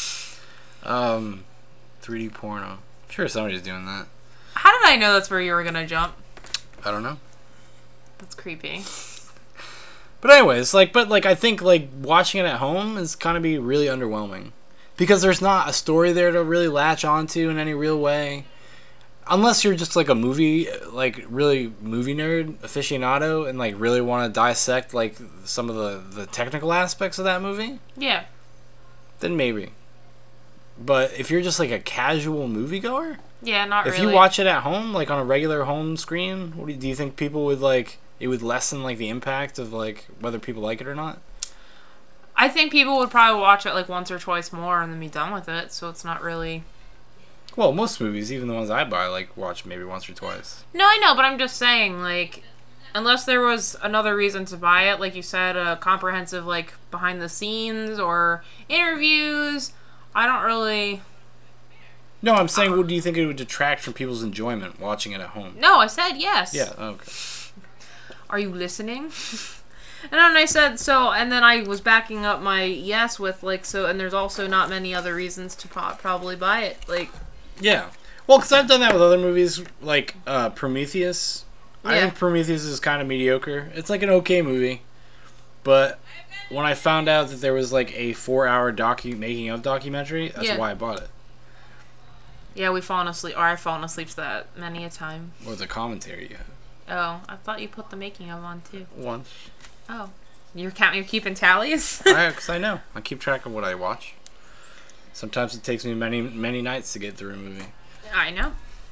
Um, three D porno. I'm sure somebody's doing that. How did I know that's where you were gonna jump? I don't know. That's creepy. But anyways, like, but like, I think like watching it at home is kind of be really underwhelming because there's not a story there to really latch onto in any real way, unless you're just like a movie, like really movie nerd aficionado and like really want to dissect like some of the the technical aspects of that movie. Yeah. Then maybe. But if you're just like a casual moviegoer, Yeah, not if really. you watch it at home, like on a regular home screen, what do you, do you think people would like? It would lessen like the impact of like whether people like it or not. I think people would probably watch it like once or twice more and then be done with it, so it's not really... Well, most movies, even the ones I buy, like watch maybe once or twice. No, I know, but I'm just saying, like, unless there was another reason to buy it, like you said, a comprehensive, like, behind the scenes or interviews, I don't really... No, I'm saying, what do you think it would detract from people's enjoyment watching it at home? No, I said yes. Yeah. Okay. Are you listening? And then I said so, and then I was backing up my yes with, like, so, and there's also not many other reasons to po- probably buy it. Like, Yeah. Well, because I've done that with other movies, like uh, Prometheus. I Yeah. think Prometheus is kind of mediocre. It's like an okay movie, but when I found out that there was like a four-hour docu making of documentary, that's Yeah. why I bought it. yeah, we've fallen asleep, or I've fallen asleep to that many a time. Or the commentary you have. Oh, I thought you put the making of on too. Once. Oh, you're counting, you're keeping tallies. Because I know. I keep track of what I watch. Sometimes it takes me many, many nights to get through a movie. I know.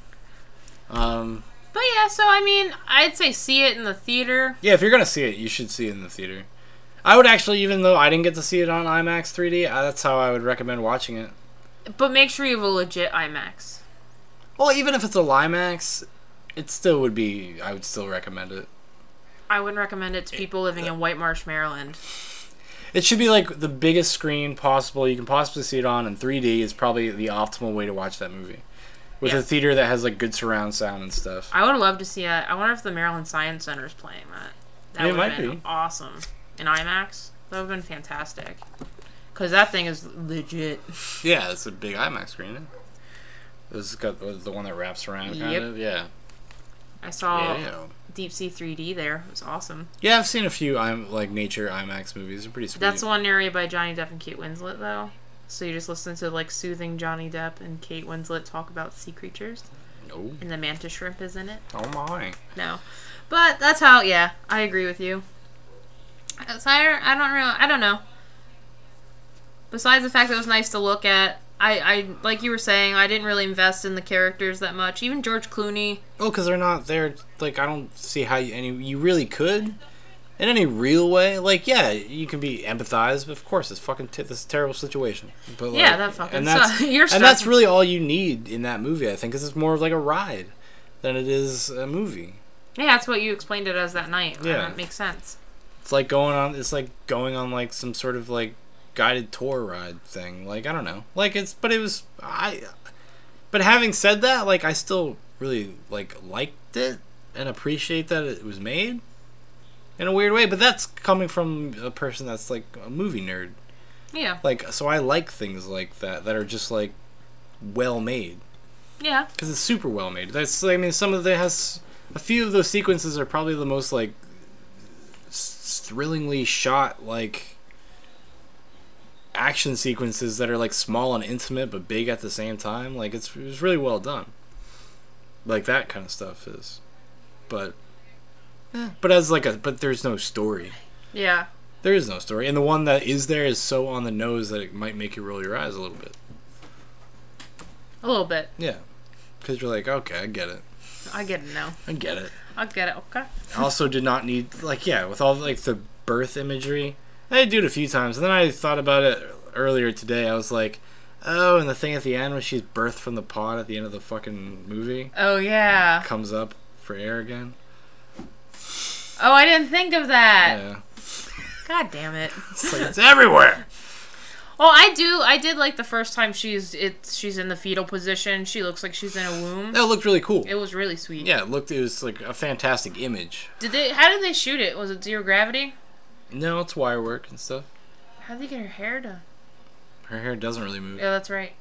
Um, But yeah, so I mean, I'd say see it in the theater. yeah, if you're going to see it, you should see it in the theater. I would actually, even though I didn't get to see it on IMAX three D, uh, that's how I would recommend watching it. But make sure you have a legit IMAX. Well, even if it's a Limax, it still would be, I would still recommend it. I wouldn't recommend it to people living in White Marsh, Maryland. It should be like the biggest screen possible you can possibly see it on, and three D is probably the optimal way to watch that movie. With Yeah. a theater that has like good surround sound and stuff. I would love to see it. I wonder if the Maryland Science Center is playing that. That It would might have been be. awesome. In IMAX? That would have been fantastic. Because that thing is legit. Yeah, it's a big IMAX screen. This has got the, the one that wraps around, kind Yep. of. Yeah. I saw Yeah. Deep Sea three D there. It was awesome. Yeah, I've seen a few I'm like nature IMAX movies. They're pretty sweet. That's the one narrated by Johnny Depp and Kate Winslet, though. So you just listen to, like, soothing Johnny Depp and Kate Winslet talk about sea creatures. Oh, And the mantis shrimp is in it. oh my. No. But that's how, yeah, I agree with you. So I don't, I don't really, I don't know. Besides the fact that it was nice to look at, I, I, like you were saying, I didn't really invest in the characters that much. Even George Clooney. Well, because they're not there. Like, I don't see how you any you really could, in any real way. Like, yeah, you can be empathized, but of course, it's fucking t- this is a terrible situation. But like, Yeah, that fucking and that's sucks. You're and that's stressing. really all you need in that movie. I think, because it's more of like a ride. than it is a movie. Yeah, that's what you explained it as that night. Yeah. That makes sense. It's like going on. It's like going on like some sort of like guided tour ride thing. Like I don't know. Like it's, but it was I. But having said that, like I still really like liked it and appreciate that it was made in a weird way. But that's coming from a person that's like a movie nerd. Yeah. Like so, I like things like that that are just like well made. Yeah. Because it's super well made. That's I mean, some of the has a few of those sequences are probably the most like s- thrillingly shot like action sequences that are like small and intimate but big at the same time. Like it's it was really well done. Like that kind of stuff is, but eh. but as like a but there's no story. Yeah. There is no story, and the one that is there is so on the nose that it might make you roll your eyes a little bit. A little bit. Yeah, because you're like, okay, I get it. I get it now. I get it. I get it. Okay. I also did not need like yeah with all like the birth imagery. I did do it a few times, and then I thought about it earlier today. I was like, oh, and the thing at the end when she's birthed from the pod at the end of the fucking movie Oh yeah. comes up for air again. Oh, I didn't think of that. Yeah, God damn it. it's like it's everywhere. Well, I do. I did like the first time she's it. She's in the fetal position. She looks like she's in a womb. That looked really cool. It was really sweet. Yeah, it looked. It was like a fantastic image. Did they? How did they shoot it? Was it zero gravity? No, it's wire work and stuff. How did they get her hair done? Her hair doesn't really move. Yeah, that's right.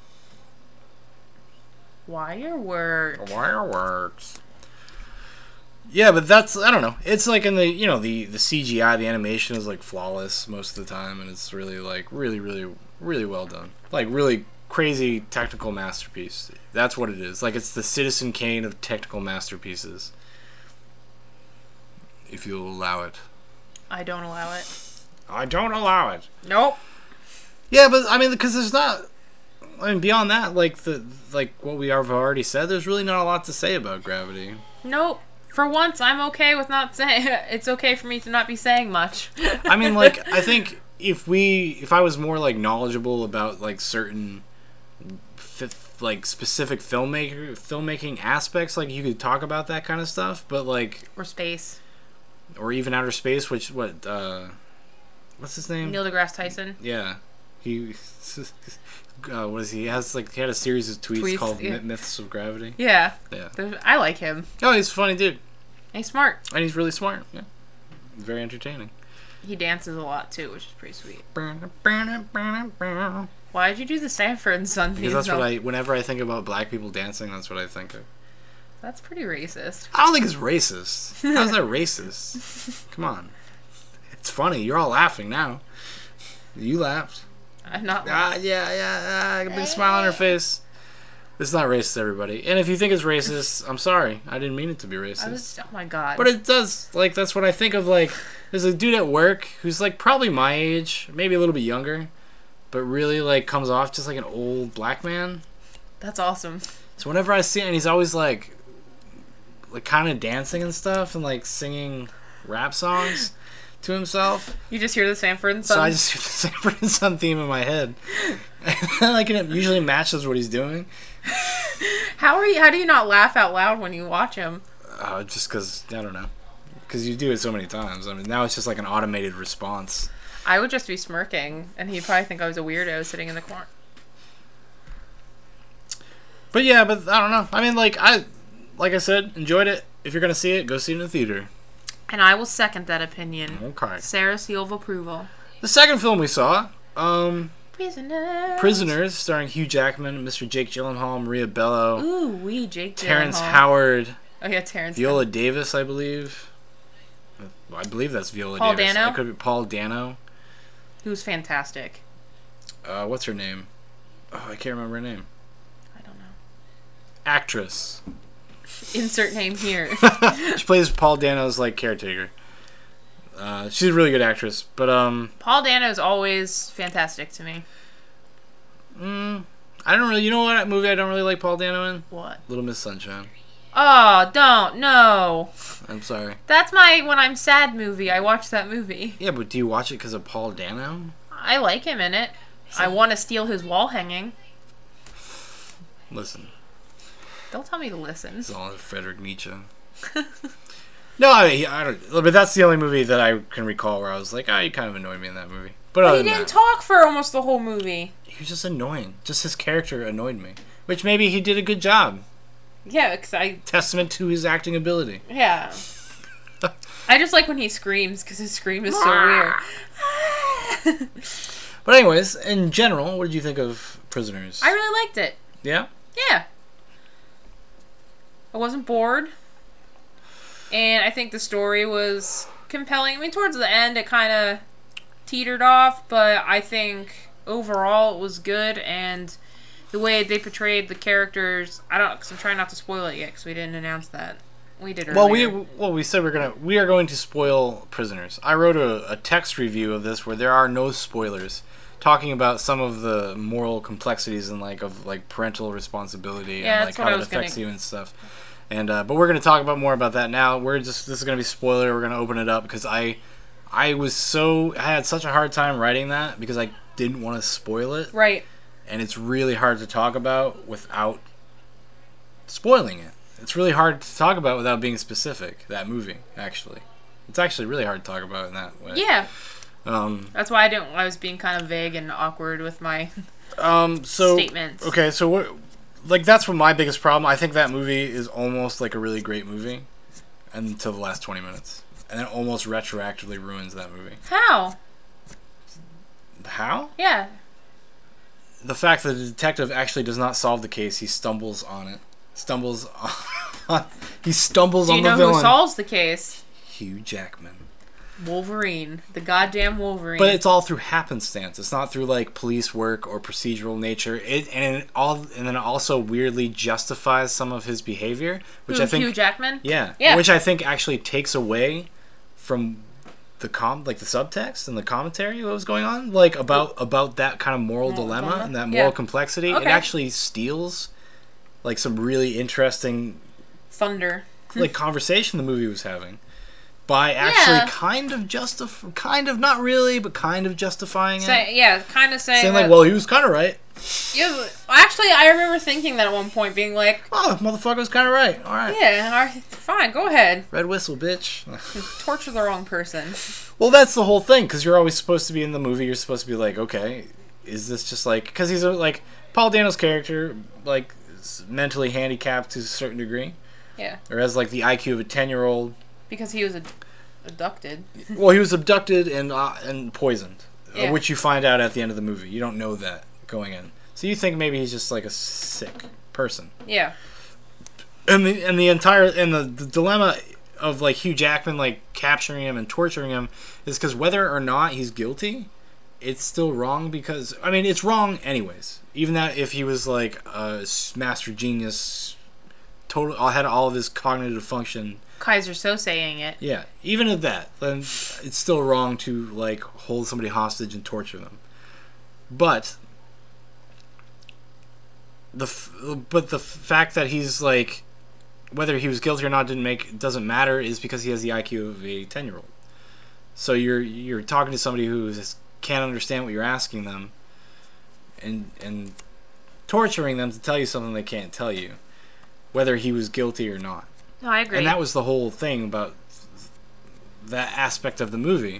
Wire work. Wire works. Yeah, but that's I don't know. It's like in the you know the the C G I, the animation is like flawless most of the time, and it's really like really really really well done. Like really crazy technical masterpiece. That's what it is. Like it's the Citizen Kane of technical masterpieces. If you'll allow it. I don't allow it. I don't allow it. Nope. Yeah, but I mean, because there's not. I mean, beyond that, like the like what we have already said, there's really not a lot to say about Gravity. Nope. For once, I'm okay with not saying. It's okay for me to not be saying much. I mean, like I think if we, if I was more like knowledgeable about like certain, f- like specific filmmaker filmmaking aspects, like you could talk about that kind of stuff. But like, Or space. or even outer space, which what, uh, what's his name? Neil deGrasse Tyson. Yeah, he. Uh, what is he? he has like he had a series of tweets, Tweets, called yeah. Myths of Gravity. Yeah. Yeah. There's- I like him. Oh, he's a funny dude. He's smart. And he's really smart. Yeah. Very entertaining. He dances a lot too, which is pretty sweet. Because Why did you do the Stanford and Son theme? that's what though? I, whenever I think about black people dancing, that's what I think of. That's pretty racist. I don't think it's racist. How's that racist? Come on. It's funny. You're all laughing now. You laughed. I'm not. Ah, yeah, yeah, ah, a big smile on her face. It's not racist, everybody. And if you think it's racist, I'm sorry. I didn't mean it to be racist. I was. Oh my god. But it does, like, that's what I think of, like, there's a dude at work who's, like, probably my age, maybe a little bit younger, but really, like, comes off just like an old black man. That's awesome. So whenever I see him, and he's always, like, like, kind of dancing and stuff, and, like, singing rap songs to himself. You just hear the Stanford and Son. So I just hear the Sanford and Son theme in my head. Like, and it usually matches what he's doing. How are you? How do you not laugh out loud when you watch him? Uh, just because, I don't know. Because you do it so many times. I mean, now it's just like an automated response. I would just be smirking, and he'd probably think I was a weirdo sitting in the corner. But yeah, but I don't know. I mean, like I, like I said, enjoyed it. If you're gonna see it, go see it in the theater. And I will second that opinion. Okay. Sarah seal of approval. The second film we saw, um, Prisoners. Prisoners, starring Hugh Jackman, Mister Jake Gyllenhaal, Maria Bello, Ooh, we Jake Terrence Gyllenhaal. Howard, Oh yeah, Terrence. Viola Davis, I believe. I believe that's Viola Paul Davis. Dano? It could be Paul Dano. Who's fantastic. Uh, what's her name? Oh, I can't remember her name. I don't know. Actress. Insert name here. She plays Paul Dano's like caretaker. Uh, she's a really good actress, but um, Paul Dano is always fantastic to me. mm, I don't really. You know what movie I don't really like Paul Dano in? What? Little Miss Sunshine. Oh, don't no. I'm sorry. That's my when I'm sad movie. I watch that movie. Yeah, but do you watch it because of Paul Dano? I like him in it. I want to steal his wall hanging. Listen. Don't tell me to listen. It's all Frederick Nietzsche. No, I, mean, I don't. But that's the only movie that I can recall where I was like, "Ah, oh, you kind of annoyed me in that movie." But, But other he than didn't that, talk for almost the whole movie. he was just annoying. Just his character annoyed me, which maybe he did a good job. Yeah, because I... Testament to his acting ability. Yeah. I just like when he screams, because his scream is so weird. But anyways, in general, what did you think of Prisoners? I really liked it. Yeah? Yeah. I wasn't bored. And I think the story was compelling. I mean, towards the end, it kind of teetered off, but I think overall it was good, and the way they portrayed the characters, I don't, because I'm trying not to spoil it yet, because we didn't announce that. We did earlier. Well, we well we said we're gonna we are going to spoil Prisoners. I wrote a, a text review of this where there are no spoilers, talking about some of the moral complexities and like of like parental responsibility Yeah, and that's like what how I it was affects gonna- you and stuff. And uh, but we're gonna talk about more about that now. We're just this is gonna be spoiler. We're gonna open it up because I I was so I had such a hard time writing that because I didn't want to spoil it, Right. and it's really hard to talk about without spoiling it. It's really hard to talk about without being specific. That movie, actually, it's actually really hard to talk about in that way. Yeah. Um. That's why I didn't, I was being kind of vague and awkward with my Um. So. statements. Okay. So what? Like that's what my biggest problem. I think that movie is almost like a really great movie, until the last twenty minutes, and then almost retroactively ruins that movie. How? How? Yeah. The fact that the detective actually does not solve the case, he stumbles on it. Stumbles on. He stumbles Do you on know the who villain. solves the case? Hugh Jackman. Wolverine. The goddamn Wolverine. But it's all through happenstance. It's not through like police work or procedural nature. It and it all and then it also weirdly justifies some of his behavior, which Who, I think Hugh Jackman? yeah, Yeah. which I think actually takes away from the com like the subtext and the commentary that was going on, like about about that kind of moral Moral dilemma dilemma? and that moral Yeah. complexity. It Okay. actually steals like some really interesting Thunder. like conversation the movie was having by actually Yeah. kind of justif kind of not really but kind of justifying it. Say, yeah, kind of saying, Saying that, like, well, he was kind of right. yeah, actually, I remember thinking that at one point, being like, Oh, motherfucker was kind of right. All right. yeah, all right, fine, go ahead. Red whistle, bitch. Torture the wrong person. Well, that's the whole thing, because you're always supposed to be in the movie. You're supposed to be like, okay, is this just like... Because he's a, like... Paul Dano's character, like, is mentally handicapped to a certain degree. Yeah, Or has, like, the I Q of a ten-year-old. because he was ad- abducted. Well, he was abducted and uh, and poisoned, Yeah. uh, which you find out at the end of the movie. You don't know that going in. So you think maybe he's just, like, a sick person. Yeah, And the and the entire and the, the dilemma of like Hugh Jackman like capturing him and torturing him is because whether or not he's guilty, it's still wrong because I mean it's wrong anyways. Even that if he was like a s- master genius, total had all of his cognitive function, Kaiser so saying it. yeah. Even at that, then it's still wrong to like hold somebody hostage and torture them. But the f- but the fact that he's like whether he was guilty or not didn't make doesn't matter is because he has the I Q of a ten year old. So you're you're talking to somebody who just can't understand what you're asking them, and and torturing them to tell you something they can't tell you, whether he was guilty or not. No, I agree. And that was the whole thing about that aspect of the movie.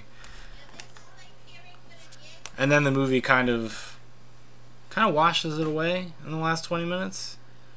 And then the movie kind of kind of washes it away in the last twenty minutes.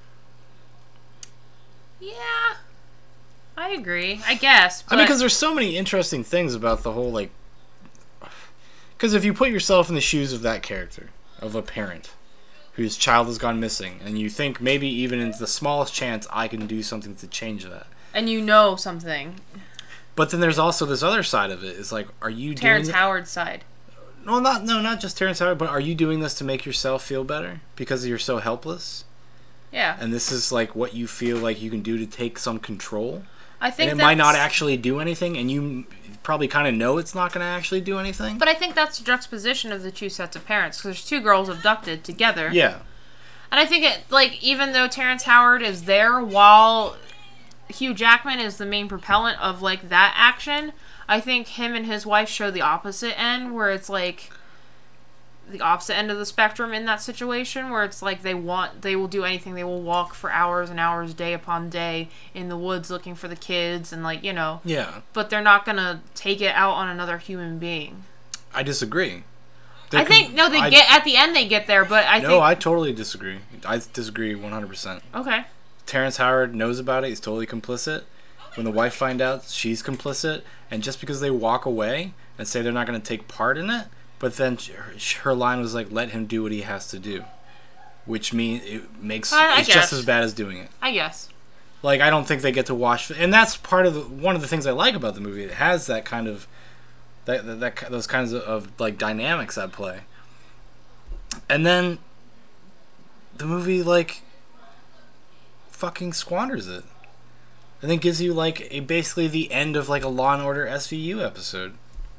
yeah, I agree. I guess. I mean, but- because there's so many interesting things about the whole, like... Because if you put yourself in the shoes of that character, of a parent whose child has gone missing, and you think maybe even in the smallest chance I can do something to change that. and you know something. But then there's also this other side of it. It's like, are you Terrence doing... Howard's side. No, not no, not just Terrence Howard, but are you doing this to make yourself feel better because you're so helpless? Yeah, And this is like what you feel like you can do to take some control, I think and it might not that's- actually do anything, and you probably kind of know it's not going to actually do anything. But I think that's the juxtaposition of the two sets of parents, because there's two girls abducted together. Yeah, And I think it, like, even though Terrence Howard is there while Hugh Jackman is the main propellant of, like, that action, I think him and his wife show the opposite end, where it's like the opposite end of the spectrum in that situation, where it's like they want, they will do anything. They will walk for hours and hours, day upon day, in the woods looking for the kids, and like, you know. Yeah. But they're not gonna take it out on another human being. I disagree. They I could- think no, they I- get at the end they get there, but I No, think I totally disagree. I disagree one hundred percent. okay. Terrence Howard knows about it. He's totally complicit. When the wife finds out, she's complicit. And just because they walk away and say they're not going to take part in it, but then sh- her, her line was like, let him do what he has to do. Which means it makes I- I it's just guess. as bad as doing it. I guess. Like, I don't think they get to watch... And that's part of the... One of the things I like about the movie. It has that kind of... That, that, that those kinds of, of, like, dynamics at play. And then... The movie, like... fucking squanders it. And then gives you, like, a basically the end of, like, a Law and Order S V U episode.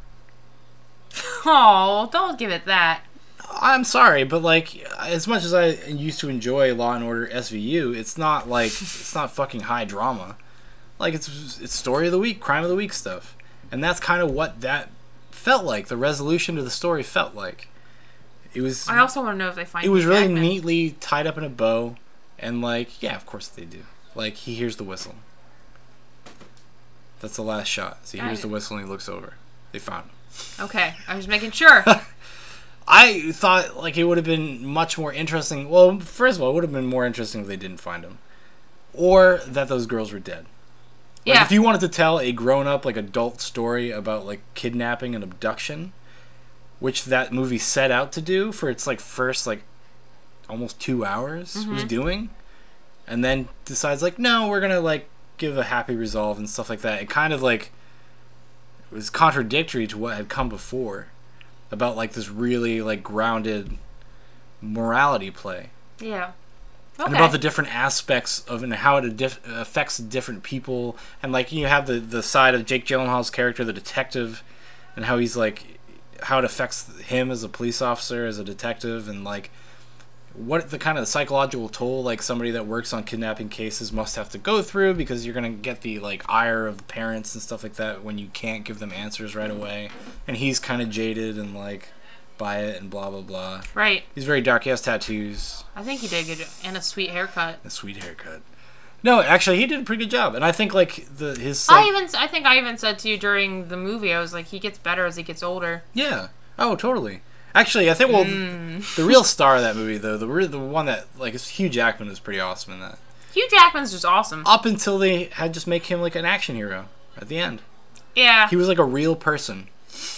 Oh, don't give it that. I'm sorry, but, like, as much as I used to enjoy Law and Order S V U, it's not, like, it's not fucking high drama. Like, it's it's story of the week, crime of the week stuff. And that's kind of what that felt like. The resolution to the story felt like. It was... I also want to know if they find It was Hugh really Jackman. neatly tied up in a bow, and like, yeah, of course they do. Like, he hears the whistle. That's the last shot. So he hears Right. the whistle and he looks over. They found him. Okay, I was making sure. I thought like it would have been much more interesting. Well, first of all, it would have been more interesting if they didn't find him, or that those girls were dead. Like, Yeah. if you wanted to tell a grown-up, like, adult story about like kidnapping and abduction, which that movie set out to do for its like first like almost two hours was Mm-hmm. doing, and then decides like, no, we're gonna like give a happy resolve and stuff like that. It kind of like was contradictory to what had come before about like this really like grounded morality play. Yeah. Okay. And about the different aspects of and how it dif- affects different people, and like you have the the side of Jake Gyllenhaal's character, the detective, and how he's like how it affects him as a police officer, as a detective, and like what the kind of psychological toll like somebody that works on kidnapping cases must have to go through, because you're gonna get the like ire of the parents and stuff like that when you can't give them answers right away, and he's kind of jaded and like by it and blah blah blah. Right. He's very dark. He has tattoos. I think he did a good job. And a sweet haircut. A sweet haircut. No, actually, he did a pretty good job, and I think like the his. I Like, even I think I even said to you during the movie, I was like, he gets better as he gets older. yeah. Oh, totally. Actually, I think well, the real star of that movie though, the re- the one that like is Hugh Jackman is pretty awesome in that. Hugh Jackman's just awesome. Up until they had just make him like an action hero at the end. Yeah. He was like a real person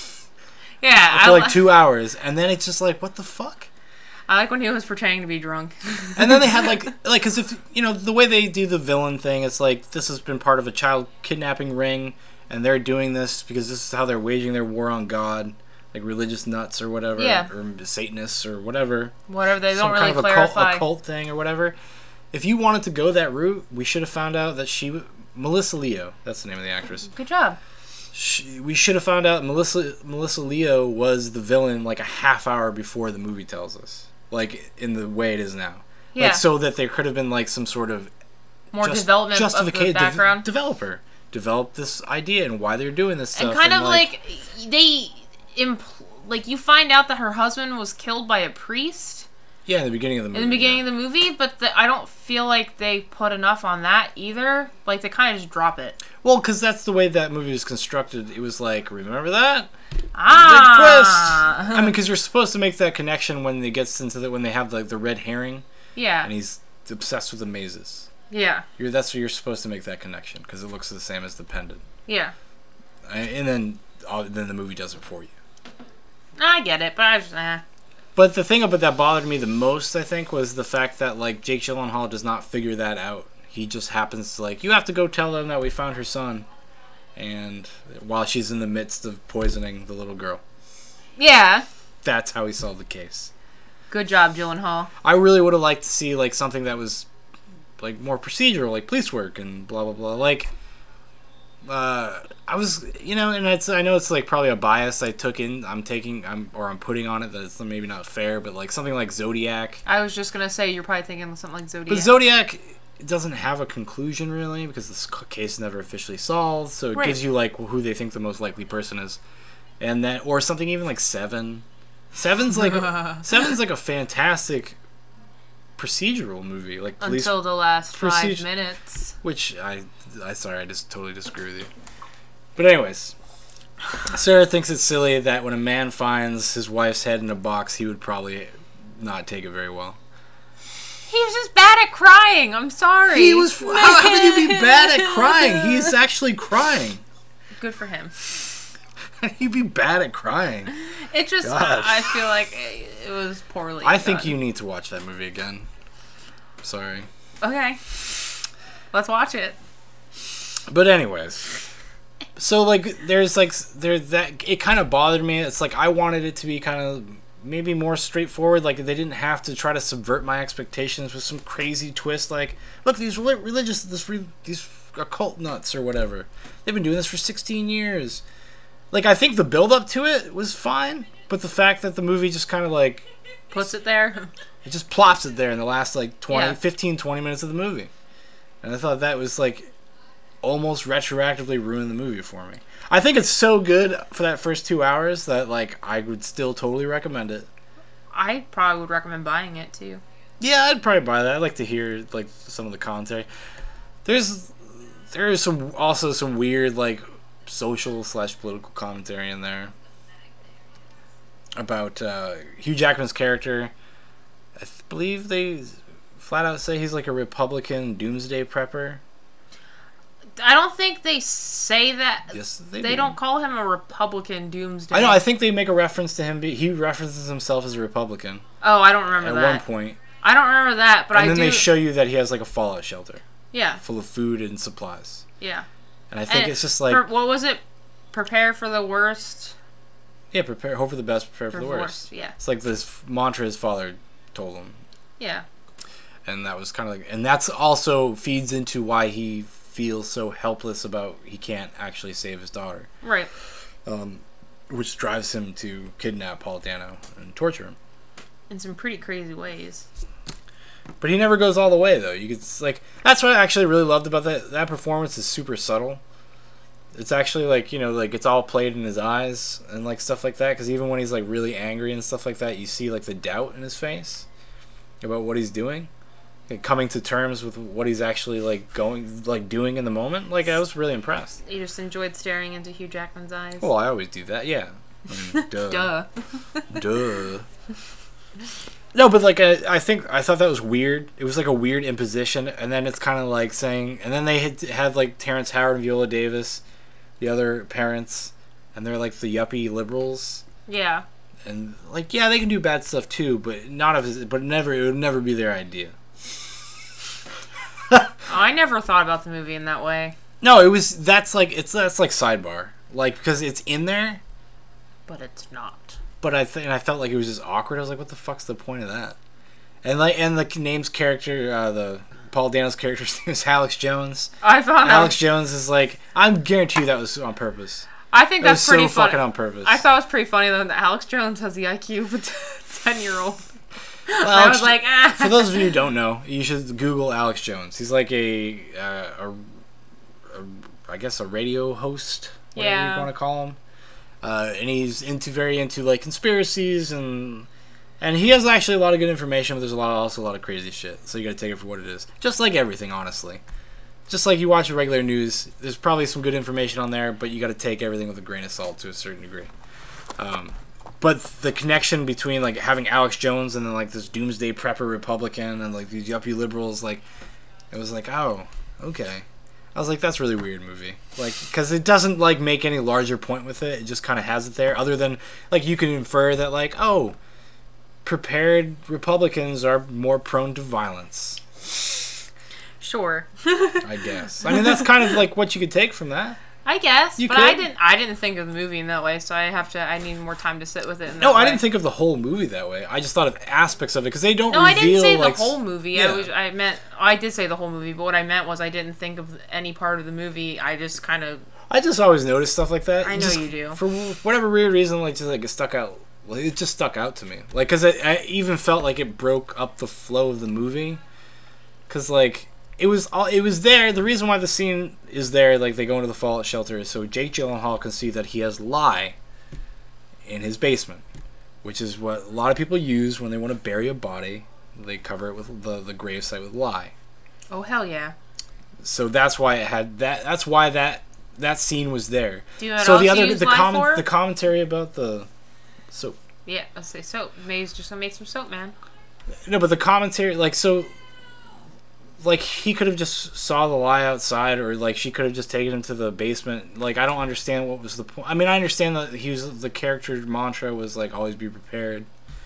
Yeah. for I, like li- two hours, and then it's just like, what the fuck? I like when he was pretending to be drunk. And then they had like like because if you know the way they do the villain thing, it's like this has been part of a child kidnapping ring, and they're doing this because this is how they're waging their war on God, like religious nuts or whatever, Yeah. or Satanists or whatever. Whatever, they Some don't really kind of clarify. occult, occult thing or whatever. If you wanted to go that route, we should have found out that she, w- Melissa Leo, that's the name of the actress. Good job. She, we should have found out Melissa Melissa Leo was the villain like a half hour before the movie tells us, like in the way it is now. Yeah. Like so that there could have been like some sort of More just- development of the justifica- de- background. developer develop this idea and why they're doing this stuff. and kind of like, they impl- like you find out that her husband was killed by a priest yeah, in the beginning of the movie. in the beginning yeah. of the movie, but the, I don't feel like they put enough on that either. Like they kind of just drop it. Well, because that's the way that movie was constructed. It was like, remember that? Ah, Big twist. I mean, because you're supposed to make that connection when it gets into the when they have like the red herring yeah, and he's obsessed with the mazes. yeah, You're that's where you're supposed to make that connection because it looks the same as the pendant. yeah. And then uh, then the movie does it for you. I get it, but I just eh. But the thing about that bothered me the most, I think, was the fact that like Jake Gyllenhaal does not figure that out. He just happens to like, you have to go tell them that we found her son, and while she's in the midst of poisoning the little girl, Yeah, that's how he solved the case. good job, Gyllenhaal. I really would have liked to see like something that was like more procedural, like police work and blah blah blah. Like, uh, I was, you know, and it's I know it's like probably a bias I took in. I'm taking, I'm or I'm putting on it that it's maybe not fair, but like something like Zodiac. I was just gonna say you're probably thinking of something like Zodiac. But Zodiac doesn't have a conclusion really because this c- case is never officially solved. So it Right. gives you like who they think the most likely person is, and that or something even like Seven. Seven's like Seven's like a fantastic procedural movie, like police, Until the last five procedure- minutes. which I, I sorry, I just totally disagree with you. But anyways, Sarah thinks it's silly that when a man finds his wife's head in a box, he would probably not take it very well. He was just bad at crying. I'm sorry. He was. How, how can you be bad at crying? He's actually crying. Good for him. You'd be bad at crying. It just, Gosh. I feel like it, it was poorly I think done. you need to watch that movie again. Sorry. Okay. Let's watch it. But anyways, so like there's like there that it kind of bothered me. It's like I wanted it to be kind of maybe more straightforward. Like they didn't have to try to subvert my expectations with some crazy twist. Like look, these reli- religious this re- these occult nuts or whatever. They've been doing this for sixteen years. Like I think the build up to it was fine, but the fact that the movie just kind of like Puts it there. it just plops it there in the last like twenty, Yeah. fifteen, twenty minutes of the movie. And I thought that was like almost retroactively ruined the movie for me. I think it's so good for that first two hours that like I would still totally recommend it. I probably would recommend buying it too. Yeah, I'd probably buy that. I'd like to hear like some of the commentary. There's there is some also some weird like social slash political commentary in there about uh, Hugh Jackman's character. I th- believe they flat out say he's like a Republican doomsday prepper. I don't think they say that. Yes, they, They do. don't call him a Republican doomsday. I know. I think they make a reference to him. Be, he references himself as a Republican Oh, I don't remember at that. one point, I don't remember that, but and I then do. they show you that he has like a fallout shelter yeah, full of food and supplies. yeah. And I think And it's just like, for- what was it? Prepare for the worst. yeah, prepare, hope for the best, prepare for the worst. Yeah, It's like this mantra his father told him, yeah. and that was kind of like, and that's also feeds into why he feels so helpless about he can't actually save his daughter, Right. um, which drives him to kidnap Paul Dano and torture him. In some pretty crazy ways. But he never goes all the way, though. You could s- like that's what I actually really loved about that. That performance is super subtle. It's actually like you know, like it's all played in his eyes and like stuff like that. Because even when he's like really angry and stuff like that, you see like the doubt in his face about what he's doing, like, coming to terms with what he's actually like going like doing in the moment. Like I was really impressed. You just enjoyed staring into Hugh Jackman's eyes. Well, I always do that. Yeah. I mean, duh. Duh. Duh. No, but like I, I think I thought that was weird. It was like a weird imposition, and then it's kind of like saying, and then they had had like Terrence Howard and Viola Davis, the other parents, and they're like the yuppie liberals, Yeah. and like yeah, they can do bad stuff too, but not of his, but never it would never be their idea. Oh, I never thought about the movie in that way. No, it was that's like it's that's like sidebar, like because it's in there, But it's not. but I th- and I felt like it was just awkward. I was like, what the fuck's the point of that? And like and the name's character, uh, the Paul Dano's character's name is Alex Jones. I found Alex out. Jones is like, I'm guarantee you that was on purpose. I think That was that's so pretty funny. fucking on purpose. I thought it was pretty funny though that Alex Jones has the I Q of a ten-year-old. Well, I Alex- was like, ah. for those of you who don't know, you should Google Alex Jones. He's like a, uh, a, a I guess a radio host, whatever Yeah. you want to call him. Uh, and he's into very into like conspiracies and and he has actually a lot of good information, but there's a lot also a lot of crazy shit. So you got to take it for what it is. Just like everything, honestly. Just like you watch the regular news, there's probably some good information on there, but you got to take everything with a grain of salt to a certain degree. Um, but the connection between like having Alex Jones and then like this doomsday prepper Republican and like these yuppie liberals, like it was like, oh, okay. I was like, that's a really weird movie, like because it doesn't like make any larger point with it. It just kind of has it there, other than like you can infer that like, oh, prepared Republicans are more prone to violence. Sure. I guess. I mean, that's kind of like what you could take from that. I guess, You but I could. didn't. I didn't think of the movie in that way, so I have to. I need more time to sit with it. In No, that I way. didn't think of the whole movie that way. I just thought of aspects of it because they don't. No, I didn't reveal, say like, the whole movie. yeah. I was. I meant. I did say the whole movie, but what I meant was I didn't think of any part of the movie. I just kind of. I just always notice stuff like that. I know Just you do. For whatever weird reason, like just like it stuck out. Like, it just stuck out to me. Like, cause it, I even felt like it broke up the flow of the movie. Cause like it was all it was there. The reason why the scene is there, like they go into the fallout shelter, is so Jake Gyllenhaal can see that he has lie in his basement. which is what a lot of people use when they want to bury a body. They cover it with the the gravesite with lye. Oh hell yeah! So that's why it had that. That's why that that scene was there. Do you know what so else the you other use the lye comment for? the commentary about the soap. Yeah, let's say soap. Maybe he's just gonna make some soap, man. No, but the commentary, like, so, like, he could have just saw the lie outside, or, like, she could have just taken him to the basement. Like, I don't understand what was the point. I mean, I understand that he was, the character mantra was, like, always be prepared.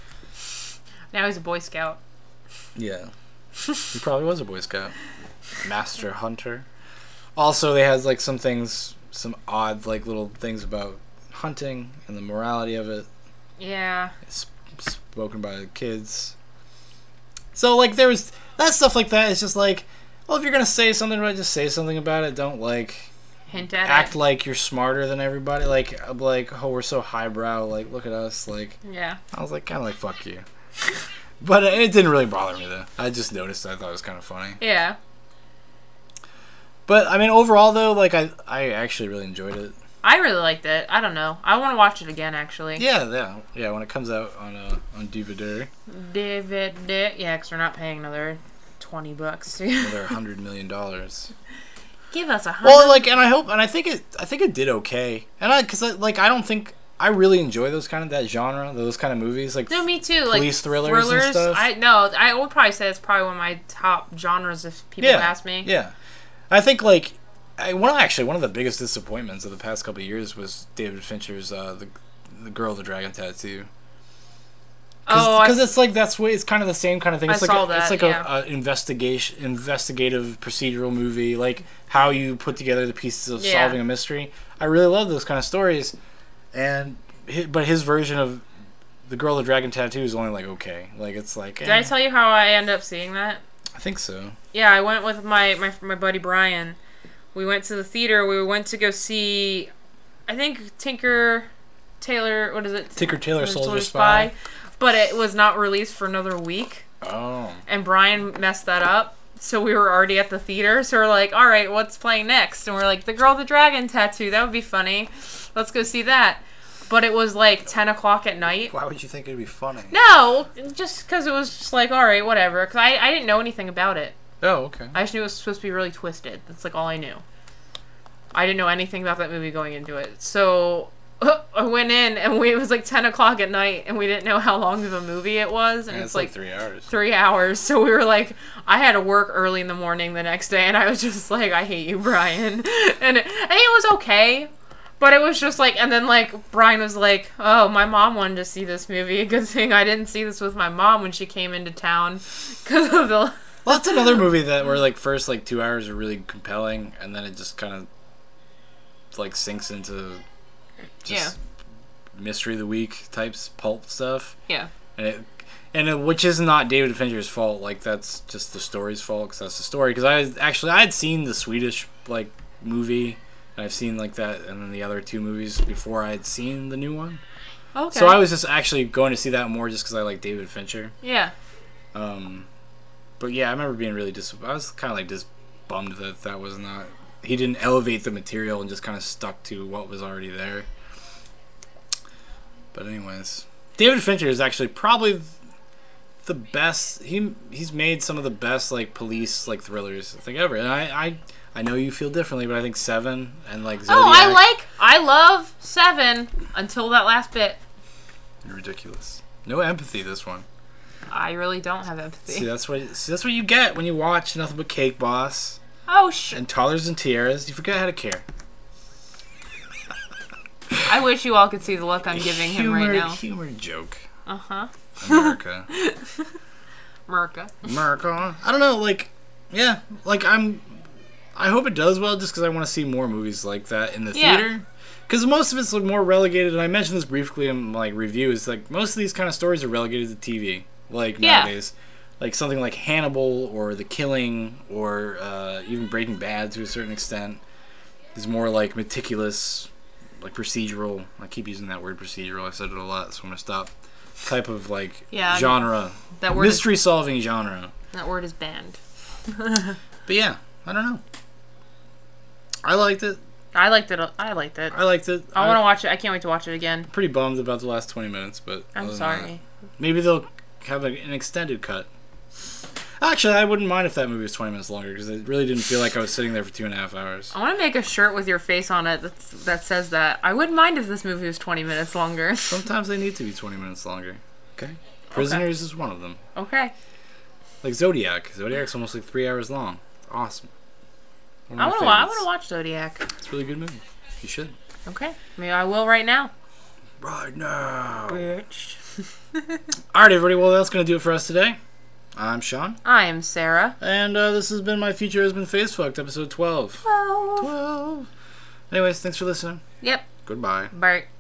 Now he's a Boy Scout. Yeah. He probably was a Boy Scout. Master Hunter. Also, they had, like, some things, some odd, like, little things about hunting and the morality of it. Yeah. It's spoken by the kids. So, like, there was... That stuff like that is just like... Well, if you're going to say something about it, just say something about it. Don't, like... Hint at act it. like you're smarter than everybody. Like, like, oh, we're so highbrow. Like, look at us. Like... Yeah. I was like, kind of like, fuck you. But it didn't really bother me, though. I just noticed. I thought it was kind of funny. Yeah. But, I mean, overall, though, like, I, I actually really enjoyed it. I really liked it. I don't know. I want to watch it again, actually. Yeah, yeah. Yeah, when it comes out on, uh, on D V D. David, yeah, because we're not paying another twenty bucks. Another one hundred million dollars. Give us a hundred. Well, like, and I hope, and I think it, I think it did okay, and I, cause I, like, I don't think I really enjoy those kind of that genre, those kind of movies, like No, me too. Like police thrillers and stuff. I no, I would probably say it's probably one of my top genres if people yeah, ask me. Yeah, I think like, I, one actually one of the biggest disappointments of the past couple of years was David Fincher's uh, the the Girl with the Dragon Tattoo. Oh, because I- it's like that's way it's kind of the same kind of thing. I It's like saw a, that, it's like yeah. a, a investigation, investigative procedural movie, like how you put together the pieces of Yeah. solving a mystery. I really love those kind of stories, and hi- but his version of the Girl with the Dragon Tattoo is only like okay, like it's like. Did eh, I tell you how I end up seeing that? I think so. Yeah, I went with my, my my buddy Brian. We went to the theater. We went to go see, I think Tinker Tailor. What is it? Tinker Tailor Soldier Soldier Spy. But it was not released for another week, Oh. and Brian messed that up. So we were already at the theater. So we're like, all right, what's playing next? And we're like, The Girl with the Dragon Tattoo. That would be funny. Let's go see that. But it was like ten o'clock at night. Why would you think it'd be funny? No, just because it was just like, all right, whatever. Because I, I didn't know anything about it. Oh, okay. I just knew it was supposed to be really twisted. That's like all I knew. I didn't know anything about that movie going into it. So I went in and we, it was like ten o'clock at night and we didn't know how long of a movie it was. And Yeah, it's, it's like, like three hours. three hours. So we were like, I had to work early in the morning the next day and I was just like, I hate you, Brian. And it, and it was okay. But it was just like, and then like Brian was like, oh, my mom wanted to see this movie. Good thing I didn't see this with my mom when she came into town because of the... Well, that's another movie that where like first like two hours are really compelling, and then it just kind of like sinks into just mystery of the week types pulp stuff, Yeah. and it and it, which is not David Fincher's fault. Like that's just the story's fault because that's the story. Because I actually I had seen the Swedish like movie, and I've seen like that, and then the other two movies before I had seen the new one. Okay. So I was just actually going to see that more just because I like David Fincher. Yeah. Um, but yeah, I remember being really dis. I was kind of like just bummed that that was not. He didn't elevate the material and just kind of stuck to what was already there. But anyways, David Fincher is actually probably the best. He he's made some of the best like police like thrillers I think ever. And I I, I know you feel differently, but I think Seven and like Zodiac. Oh, I like, I love Seven until that last bit. You're ridiculous. No empathy this one. I really don't have empathy. See that's what see, that's what you get when you watch Nothing But Cake Boss. Oh, sh! And Toddlers and Tiaras, you forget how to care. I wish you all could see the look I'm giving him humor, right now. Humor joke. Uh huh. America. Merca. America. I don't know, like, yeah, like I'm. I hope it does well, just because I want to see more movies like that in the Yeah. theater. Because most of it's like more relegated, and I mentioned this briefly in my like, review. Is like most of these kind of stories are relegated to T V, like Yeah. nowadays. Like something like Hannibal or The Killing or uh, even Breaking Bad to a certain extent is more like meticulous, like procedural. I keep using that word procedural. I said it a lot, so I'm gonna stop. Type of like Yeah, genre, that word is- mystery solving genre. That word is banned. But yeah, I don't know. I liked it. I liked it. I liked it. I liked it. I want to watch it. I can't wait to watch it again. Pretty bummed about the last twenty minutes, but I'm other than sorry. that, maybe they'll have a, an extended cut. Actually, I wouldn't mind if that movie was twenty minutes longer because it really didn't feel like I was sitting there for two and a half hours. I want to make a shirt with your face on it that's, that says that. I wouldn't mind if this movie was twenty minutes longer. Sometimes they need to be twenty minutes longer. Okay. Prisoners is one of them. Okay. Like Zodiac. Zodiac's almost like three hours long. Awesome. One I of my want to. I favorites. want to watch Zodiac. It's a really good movie. You should. Okay. Maybe I will right now. Right now. Bitch. Alright, everybody. Well, that's going to do it for us today. I'm Sean. I am Sarah. And uh, this has been My Future Husband Face Fucked, episode twelve. Twelve. twelve. Anyways, thanks for listening. Yep. Goodbye. Bye.